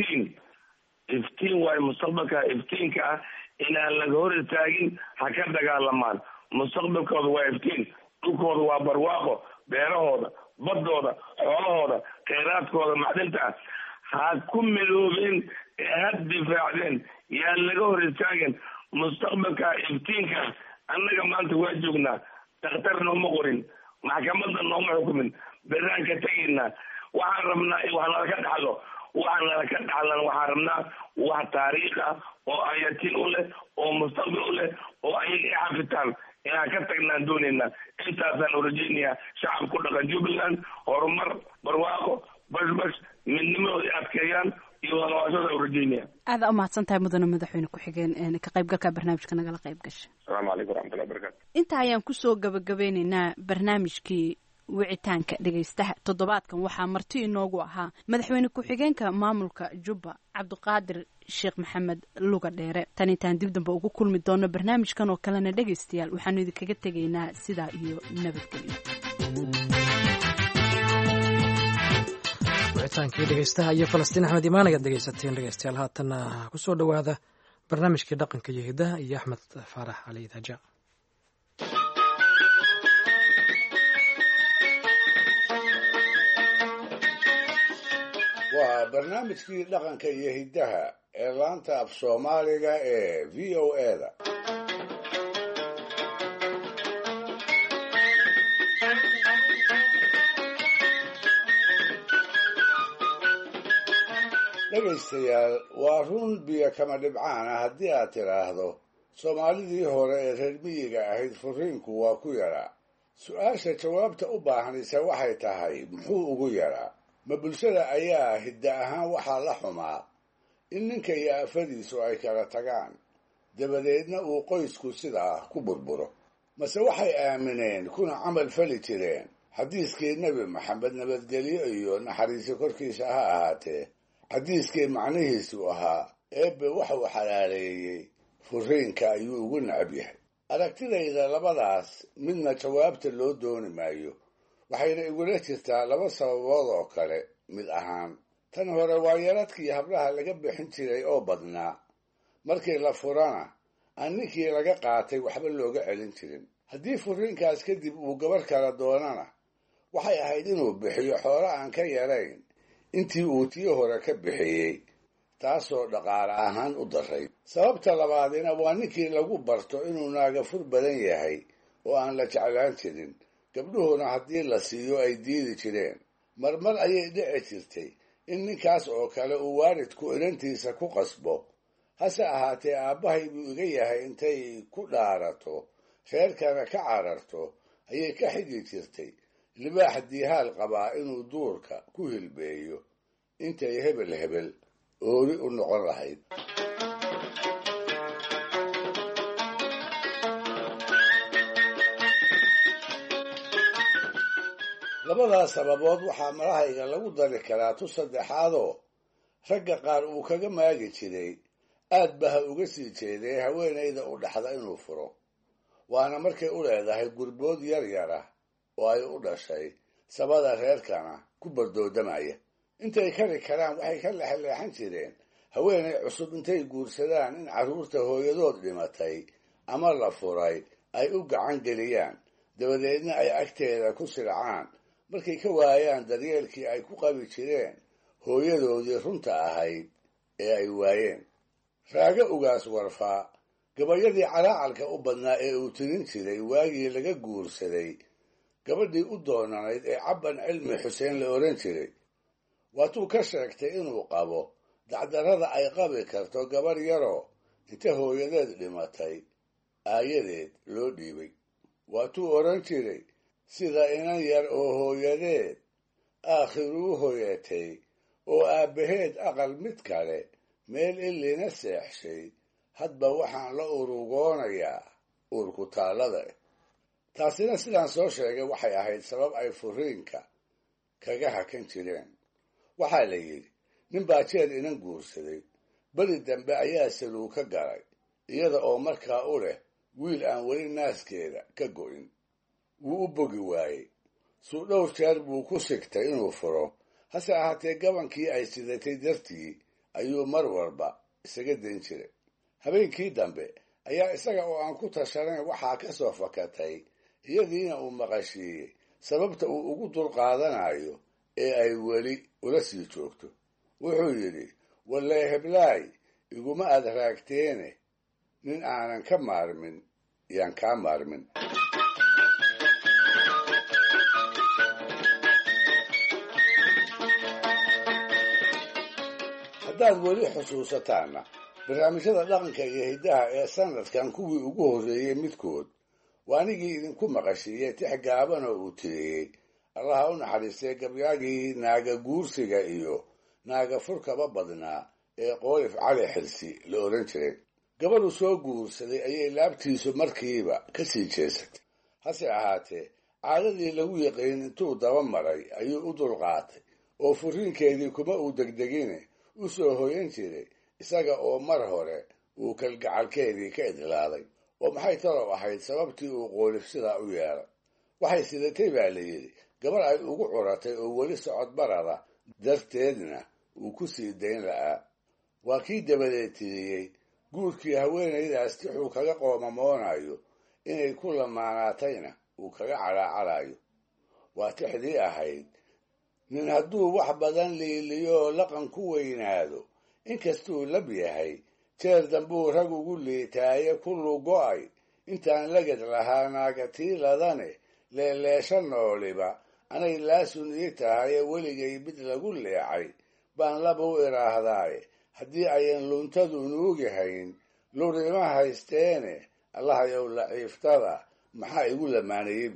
iftiin waayo. mustaqbalka iftiinka ah inaan laga hor istaagin, ha ka dagaalamaan. mustaqbalkooda waa iftiin, dhulkooda waa barwaaqo, beerahooda, baddooda, xoolahooda, kheyraadkooda macdinta ah ha ku midoobeen ee ha difaacdeen, yaan laga hor istaagin. mustaqbalka iftiinka annaga maanta waa joognaa, dakhtar nooma qorin, maxkamadda nooma xukumin, beraan ka tegaynaa. waxaan rabnaa in wax nala ka dhaxlo. waxaan nala ka dhaxlan waxaan rabnaa wax taariikh ah oo ayatin u leh, oo mustaqbal u leh, oo ayaga i xafitaan inaan ka tagnaan doonaynaa. intaasaan urajeynayaa shacab ku dhaqan jubbaland horumar, barwaaqo, bashbash, midnimadooda adkeeyaan iyo wadawaashada urajeynaya.
aada umahadsan tahay mudane madaxweyne ku-xigeen ka qaybgalka barnaamijka nagala qayb gasha.
asalaamu calaykum waraxmatullahi wabarakatu.
intaa ayaan kusoo gabagabeyneynaa barnaamijkii wicitaanka dhegaystaha. toddobaadkan waxaa marti inoogu ahaa madaxweyne ku-xigeenka maamulka jubba cabdiqaadir sheekh maxamed luga dheere. tan intaan dib dambe ugu kulmi doono barnaamijkan oo kalena dhegaystayaal waxaanu idinkaga tegaynaa sidaa iyo nabadgelyo.
wicitaankii dhegaystaha iyo falastiin axmed imaan ayaad dhegaysateen dhegaystayaal. haatanna kusoo dhowaada barnaamijkii dhaqanka iyo hidaha iyo axmed faarax cali daja.
waa barnaamijkii dhaqanka iyo hiddaha ee laanta af soomaaliga ee v o a-da. dhegaystayaal, waa run biyo kama dhibcaan ah haddii aad tidhaahdo soomaalidii hore ee reer miyiga ahayd furiinku waa ku yaraa. su-aasha jawaabta u baahnayse waxay tahay muxuu ugu yaraa? ma bulshada ayaa hidda ahaan waxaa la xumaa in ninka iyo afadiisu ay kala tagaan dabadeedna uu qoysku sidaa ku burburo? mase waxay aamineen kuna camal fali jireen xadiiskii nebi maxamed nabadgelyo iyo naxariisi korkiisa ha ahaatee, xadiiskii macnihiisu ahaa eebbe waxuu xalaaleeyey furiinka ayuu ugu necab yahay. aragtidayda labadaas midna jawaabta loo dooni maayo, waxayna igula jirtaa laba sababood oo kale. mid ahaan, tan hore waa yaradkii hablaha laga bixin jiray oo badnaa. markii la furana aan ninkii laga qaatay waxba looga celin jirin. haddii furiinkaas kadib uu gabar kala doonana waxay ahayd inuu bixiyo xoolo aan ka yarayn intii uu tii hore ka bixiyey, taasoo dhaqaale ahaan u daray. sababta labaadina waa ninkii lagu barto inuu naagafur badan yahay oo aan la jeclaan jirin, gabdhuhuna haddii la siiyo ay diidi jireen. marmar ayay dhici jirtay in ninkaas oo kale uu waalidku inantiisa ku qasbo hase ahaatee aabbahay buu iga yahay intay ku dhaarato reerkana ka cararto ayay ka xigi jirtay libaax diihaal qabaa inuu duurka ku hilbeeyo intay hebel hebel oori u noqon lahayd. labadaas sababood waxaa malahayga lagu dari karaa tu saddexaadoo ragga qaar uu kaga maagi jiray aad ba ha uga sii jeeday haweenayda u dhaxda inuu furo, waana markay u leedahay gurbood yar yara oo ay u dhashay sabada reerkana ku bardoodamaya. intay kari karaan waxay ka lexleexan jireen haweenay cusub intay guursadaan in carruurta hooyadood dhimatay ama la furay ay u gacan geliyaan, dabadeedna ay agteeda ku silcaan markay ka waayaan daryeelkii ay ku qabi jireen hooyadoodii runta ahayd ee ay waayeen. raaga ugaas warfaa gabayadii calaacalka u badnaa ee uu tirin jiray waagii laga guursaday gabadhii u doonanayd ee cabban cilmi xuseen la oran jiray, waatuu ka sheegtay inuu qabo dacdarrada ay qabi karto gabadh yaroo inta hooyadeed dhimatay aayadeed loo dhiibay. waatuu oran jiray sida inan yar oo hooyadeed aakhiruu hoyatay oo aabbaheed aqal mid kale meel ilina seexshay, hadba waxaan la urugoonayaa uurku taallada. taasina sidaan soo sheegay waxay ahayd sabab ay furiinka kaga hakan jireen. waxaa la yidhi nin baa jeer inan guursaday, beri dambe ayaa saluu ka galay iyada oo markaa u leh wiil aan weli naaskeeda ka go'in. wuu u bogi waayey, suu dhowr jeer buu ku sigtay inuu furo, hase ahaatee gabankii ay sidatay dartii ayuu mar walba isaga dayn jiray. habeenkii dambe ayaa isaga oo aan ku tashanayn waxaa ka soo fakatay iyadiina uu maqashiiyey sababta uu ugu dulqaadanayo ee ay weli ula sii joogto. wuxuu yidhi, wallee heblaay iguma aad raagteene nin aanan ka maarmin yaan kaa maarmin. haddaad weli xusuusataanna barnaamijyada dhaqanka iyo hiddaha ee sanadkan kuwii ugu horreeyey midkood waa anigii idinku maqashiiyey tix gaaban oo uu tiriyey allaha u naxariistay gabyaagii naaga guursiga iyo naaga furkaba badnaa ee qoolif cali xirsi la oran jiray. gabadhu soo guursaday ayay laabtiisu markiiba ka sii jeesatay, hase ahaatee caadadii lagu yaqiin intuu daba maray ayuu u dulqaatay oo furiinkeedii kuma uu degdegine u soo hoyan jiray isaga oo mar hore uu kalgacalkeedii ka idlaaday. oo maxay talow ahayd sababtii uu qoolif sidaa u yeelay? waxay sidatay baa la yidhi gabadh ay ugu curatay oo weli socod barada darteedna uu ku sii dayn la'aa. waa kii dabadeed tiriyey guurkii haweenaydaas tixuu kaga qoomamoonayo, inay ku lamaanaatayna uu kaga calaacalayo. waa tixdii ahayd nin hadduu wax badan liiliyooo laqan ku weynaado, inkastuu lab yahay jeer dambuu rag ugu liitaaye ku lugo'ay, intaan lagad lahaa naagatiiladane leeleesha nooliba anay laasun ii tahaye weligay mid lagu leecay baan laba u idhaahdaaye, haddii ayan luntadu nuugihayn lurima haysteene allahayow laciiftada maxaa igu lamaanayey.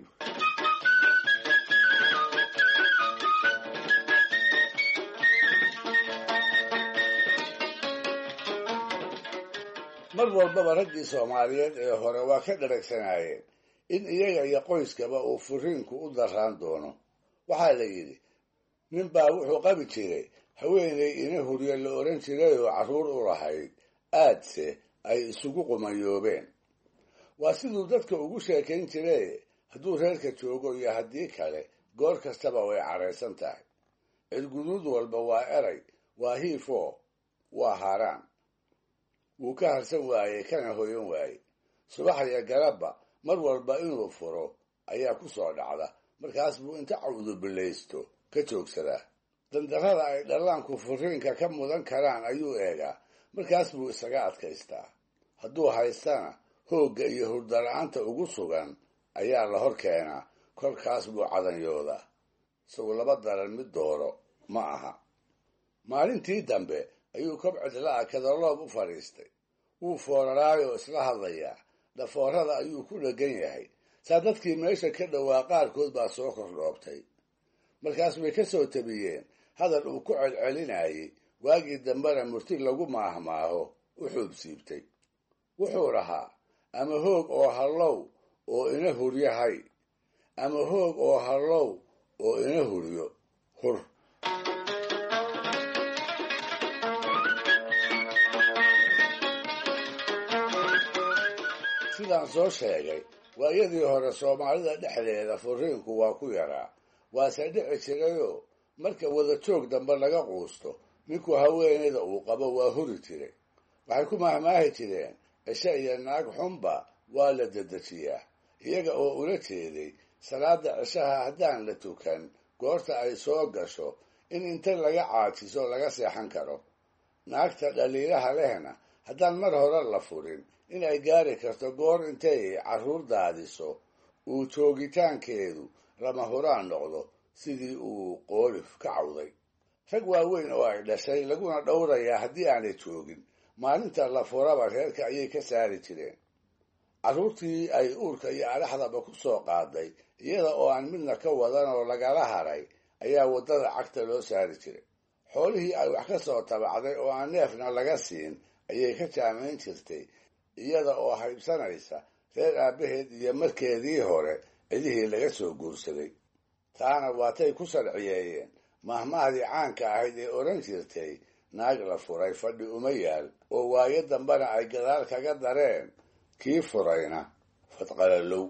mar walbaba raggii soomaaliyeed ee hore waa ka dharagsanaayeen in iyaga iyo qoyskaba uu furiinku u darraan doono. waxaa la yidhi nin baa wuxuu qabi jiray haweenay ina hurye la oran jiray oo carruur u lahayd, aadse ay isugu qumayoobeen. waa siduu dadka ugu sheekayn jiray hadduu reerka joogo iyo haddii kale goor kastaba way caraysan tahay. cidguduud walba waa eray, waa hiifoo, waa haaraan. wuu ka harsan waayey kana hoyan waayey. subaxaya garabba mar walba inuu furo ayaa ku soo dhacda, markaas buu inta cawdubillaysto ka joogsadaa. dandarrada ay dhallaanku furiinka ka mudan karaan ayuu eegaa, markaas buu isaga adkaystaa. hadduu haystana hoogga iyo hurdala-aanta ugu sugan ayaa la hor keenaa, kolkaas buu cadanyoodaa. isagu laba daran mid dooro ma aha. maalintii dambe ayuu kob cidla-a kadaloob u fadhiistay. wuu fooraraayoo isla hadlayaa, dhafoorada ayuu ku dhegan yahay. saa dadkii meesha ka dhowaa qaarkood baa soo kordhoobtay. markaas way ka soo tabiyeen hadal uu ku celcelinayay, waagii dambena murti lagu maahmaaho u xuubsiibtay. wuxuu lahaa, ama hoog oo hallow oo ina huryahay, ama hoog oo hallow oo ina huryo hur. sidaan soo sheegay, waayadii hore soomaalida dhexdeeda furiinku waa ku yaraa, waase dhici jirayoo marka wada joog dambe laga quusto ninku haweenayda uu qabo waa huri jiray. waxay ku mahmaahi jireen cishe iyo naag xunba waa la dedejiyaa, iyaga oo ula jeeday salaada cishaha haddaan la tukan goorta ay soo gasho in inta laga caajiso laga seexan karo. naagta dhaliilaha lehna haddaan mar hore la furin in ay gaari karto goor intay carruur daadiso uu joogitaankeedu lama huraan noqdo, sidii uu qoolif ka cawday. rag waaweyn oo ay dhashay laguna dhowrayaa haddii aanay joogin, maalinta la furaba reerka ayay ka saari jireen. carruurtii ay uurka iyo adhaxdaba ku soo qaaday iyada oo aan midna ka wadan oo lagala haray ayaa waddada cagta loo saari jiray. xoolihii ay wax ka soo tabacday oo aan neefna laga siin ayay ka jaamayn jirtay, iyada oo haybsanaysa reer aabbaheed iyo markeedii hore cidihii laga soo guursaday. taana waatay ku sharciyeeyeen mahmahdii caanka ahayd ee odhan jirtay naag la furay fadhi uma yaal, oo waayo dambena ay gadaal kaga dareen kii furayna fadqalalow.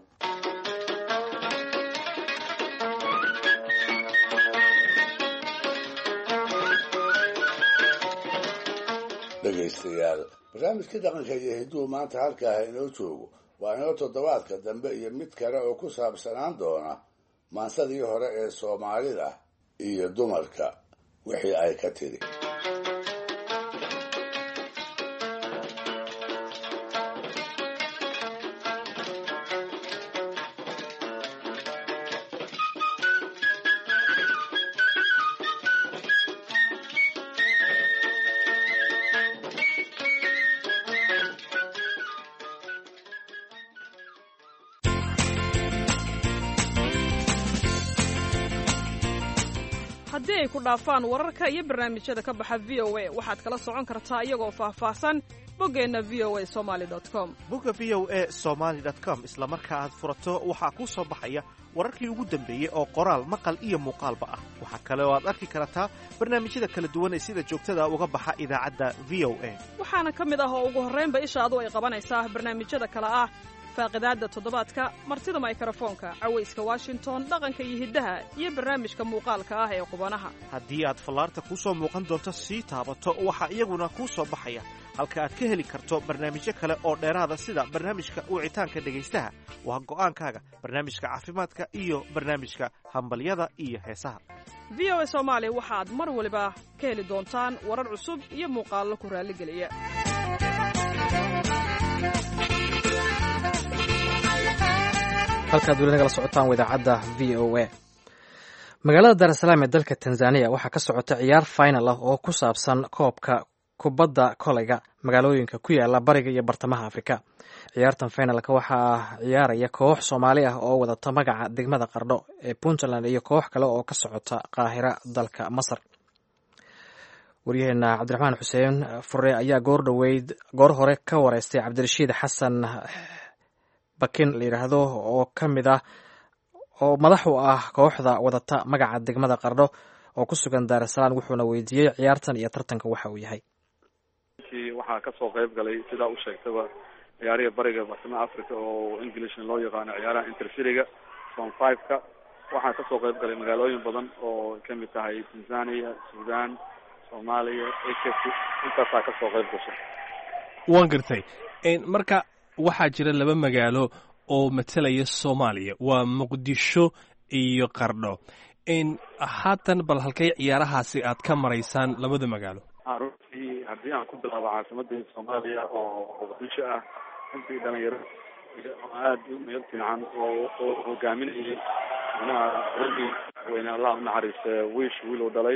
dhegaystayaal, barnaamijkii dhaqanka iyo hidduu maanta halkaaha inoo joogo. waa inoo toddobaadka dambe iyo mid kale oo ku saabsanaan doona maansadii hore ee soomaalida iyo dumarka wixii ay ka tidhi.
haddii ay ku dhaafaan wararka iyo barnaamijyada ka baxa v o a waxaad kala socon kartaa iyagoo faahfaahsan boggeenna v o a somaly.com.
bogga v o a somaly.com isla marka aad furato waxaa kuu soo baxaya wararkii ugu dambeeyey oo qoraal maqal iyo muuqaalba ah. waxaa kale oo aad arki kartaa barnaamijyada kala duwan ee sida joogtada uga baxa idaacadda v o a.
waxaana ka mid ah oo ugu horraynba ishaadu ay qabanaysaa barnaamijyada kale ah faaqidaadda toddobaadka, martida mikrofoonka, cawayska washington, dhaqanka iyo hiddaha, iyo barnaamijka muuqaalka ah ee qubanaha.
haddii aad fallaarta kuu soo muuqan doonto sii taabato waxaa iyaguna kuu soo baxaya halka aad ka heli karto barnaamijyo kale oo dheeraada sida barnaamijka wicitaanka dhegaystaha. waa go'aankaaga barnaamijka caafimaadka iyo barnaamijka hambalyada iyo heesaha.
v o a soomaali waxaad mar waliba ka heli doontaan warar cusub iyo muuqaallo ku raalligeliya.
halkaad weli nagala socotaan idaacadda v o a. magaalada dar es salaam ee dalka tanzaniya waxaa ka socota ciyaar final ah oo ku saabsan koobka kubadda koleyga magaalooyinka ku yaala bariga iyo bartamaha afrika. ciyaartan finalka waxaa ciyaaraya koox soomaali ah oo wadata magaca degmada qardho ee puntland iyo koox kale oo ka socota qaahira dalka masar. waryaheena cabdiraxmaan xuseen fure ayaa goor hore ka wareystay cabdirashiid xasan bakin la yidhaahdo oo ka mid ah oo madax u ah kooxda wadata magaca degmada qardho oo ku sugan daar es salaam, wuxuuna weydiiyey ciyaartan iyo tartanka waxa uu yahay.
waxaa kasoo qayb galay sidaa u sheegtaba ciyaariha bariga bartamaha africa oo englishna loo yaqaano ciyaaraha intercityga zone 5ka. waxaa kasoo qayb galay magaalooyin badan oo kamid tahay tanzania, sudan, soomaaliya, egypt, intaasaa kasoo qayb gashay.
waan gartay. marka waxaa jira laba magaalo oo matalaya soomaaliya, waa muqdisho iyo qardho. haatan bal halkay ciyaarahaasi aad ka maraysaan labada magaalo?
runtii haddii aan ku bilaabo caasimadii soomaaliya oo muqdisho ah, runtii dhalinyaro aad u meel fiican oo hogaaminayay manaha ragii weyne allah unaxariista wiish wiil uu dhalay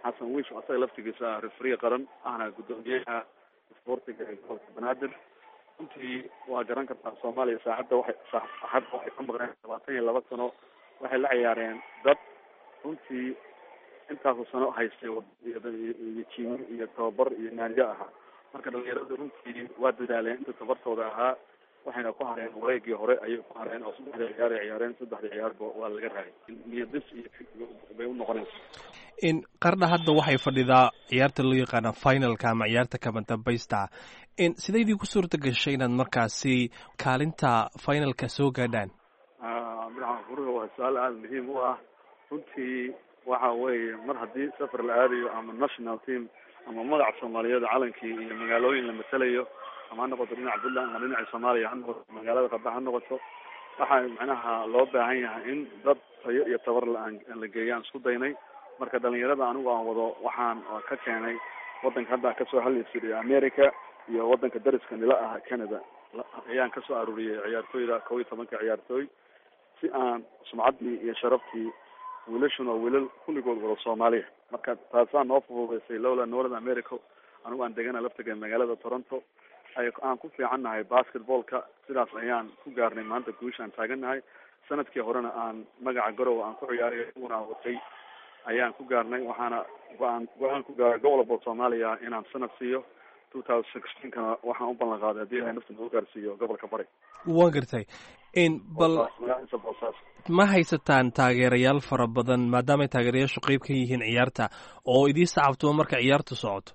xasan wiish oo asaga laftigiisa ah refriga qaran ahna guddoomiyaha isboortiga ee gobolka banaadir runtii waa garan kartaa soomaaliya saacadda waxay ka maqneen 22 sano waxay la ciyaareen dad runtii intaasu sano haystay iyo jiimo iyo tababar iyo naanjo ahaa marka dhalinyaradu runtii waa dadaaleen inta tabartooda ahaa waxayna ku hareen wareegii hore ayay ku hareen oo 3 ciyaar ay ciyaareen 3 ciyaarba waa laga raayay niyadis iyo bay u noqonaysaa
in qarda hadda waxay fadhidaa ciyaarta loo yaqaano finalka ama ciyaarta kama dambaysta in sidaydii ku suurta gashay inaad markaasi kaalinta finalka soo gaadhaan
waa su-aal aada muhiim u ah runtii waxa weeye mar haddii safar la aadayo ama national team ama magaca soomaaliyeed calankii iyo magaalooyin la matalayo ama ha noqoto dhinaca puntland ama dhinaca soomaaliya ha noqoto magaalada qaba ha noqoto waxaa macnaha loo baahan yahay in dad tayo iyo tabar la geeyaan isku daynay marka dhalinyarada anigu aan wado waxaan ka keenay wadanka hadda kasoo hadlaysa america iyo wadanka dariska nila ah canada ayaan kasoo aruuriyay ciyaartooyda 11 ciyaartooy si aan sumcaddii iyo sharaftii wiilashuna wiilal kulligood wada soomaaliya marka taasaa noo fududeysay lowla north america anigu aan degana laftiga magaalada toronto aan ku fiicannahay basketballka sidaas ayaan ku gaarnay maanta guushaan taagannahay sanadkii horena aan magaca garow aan ku ciyaaray una watay ayaan ku gaarnay waxaana go-aan ku gaaray gobolka Soomaaliya inaan sanad siiyo 2016 waxaan u ballan qaaday haddii ay nafta nagu gaarsiiyo gobolka bari
waan gartay in bal ma haysataan taageerayaal fara badan maadaama taageerayaashu qayb ka yihiin ciyaarta oo idii sacabto marka ciyaartu socoto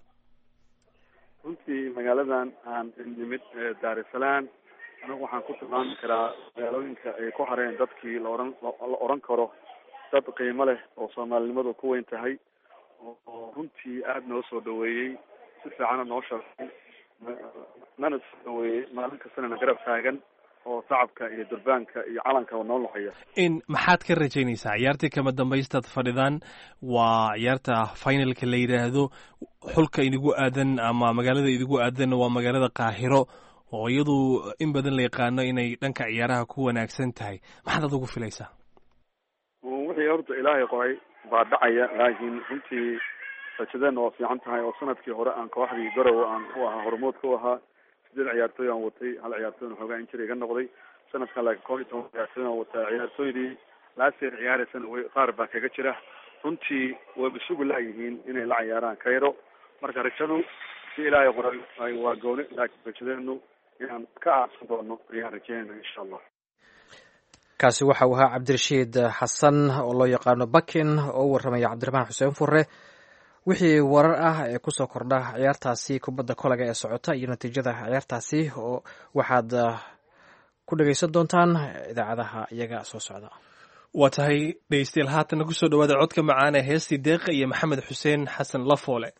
runtii magaaladan aan nimid Dar es Salaam anigu waxaan ku tilmaami karaa magaalooyinka ay ku hareen dadkii la oran karo dad qiimo leh oo soomaalinimadu ku weyn tahay oo runtii aada noo soo dhaweeyey si fiican noo sharxay nana soo dhaweeyey maalin kastana garab taagan oo shacabka iyo durbaanka iyo calanka noo luqaya
in maxaad ka rajaynaysaa ciyaartii kama dambaystaad fadhidaan waa ciyaarta finalka la yidhaahdo xulka idigu aadan ama magaalada idigu aadan waa magaalada Qaahiro oo iyadu in badan la yaqaano inay dhanka ciyaaraha ku wanaagsan tahay maxaad adigu filaysaa
wixii horta ilaahay qoray baa dhacaya laakiin runtii rajadeenna waa fiican tahay oo sanadkii hore aan kooxdii garow aan u ahaa hormood ku ahaa 8 ciyaartooy aan watay hal ciyaartooy xoogaa injiri iga noqday sanadkan laakiin 11 ciyaartooy aan watay ciyaartooydii laasir ciyaaraysan way qaar baa kaga jira runtii way bisugu laayihiin inay la ciyaaraan Cairo marka rajadu si ilaahay qoray ay waa gooni laakiin rajadeennu inaan ka aarsan doono ayaan rajeynaa insha Allah
kaasi waxa uu ahaa Cabdirashiid Xasan oo loo yaqaano Bakin oo warramaya Cabdiraxmaan Xuseen Furre wixii warar ah ee ku soo kordha ciyaartaasi kubadda kolayga ee socota iyo natiijada ciyaartaasi oo waxaad ku dhageysan doontaan idaacadaha iyaga soo socda
waa tahay dhegeystayaal haatan ku soo dhawaada codka macaan ee heestii Deeqa iyo Maxamed Xuseen Xasan Lafoole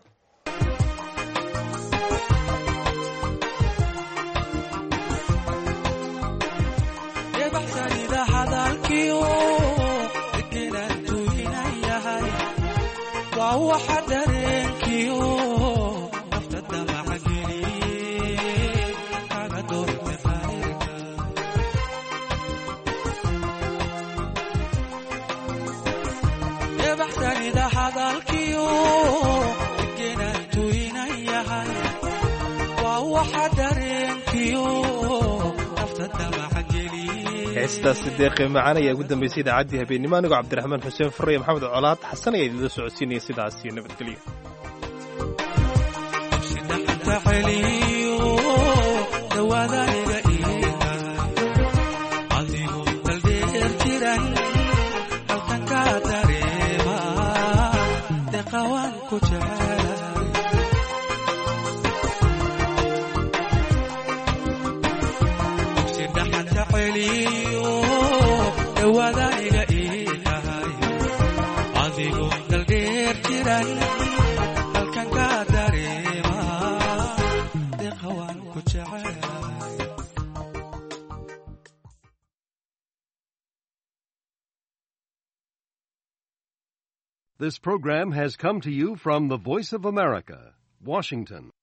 waxa dareenkiyo nafta damaca geliyey kaga doortay khayrka ebaxsanida hadalkiyo degenaantu inan yahay waa waxa dareenkiyo nafta damaca geliyey
heestaasi Deeqa macaan ayaa ugu dambeysay idaacaddii habeenimo anigoo Cabdiraxmaan Xuseen Furre iyo Maxamed Colaad Xasan ayaa idin socodsiinaya sidaas iyo nabadgelyo
This program has come to you from the Voice of America, Washington.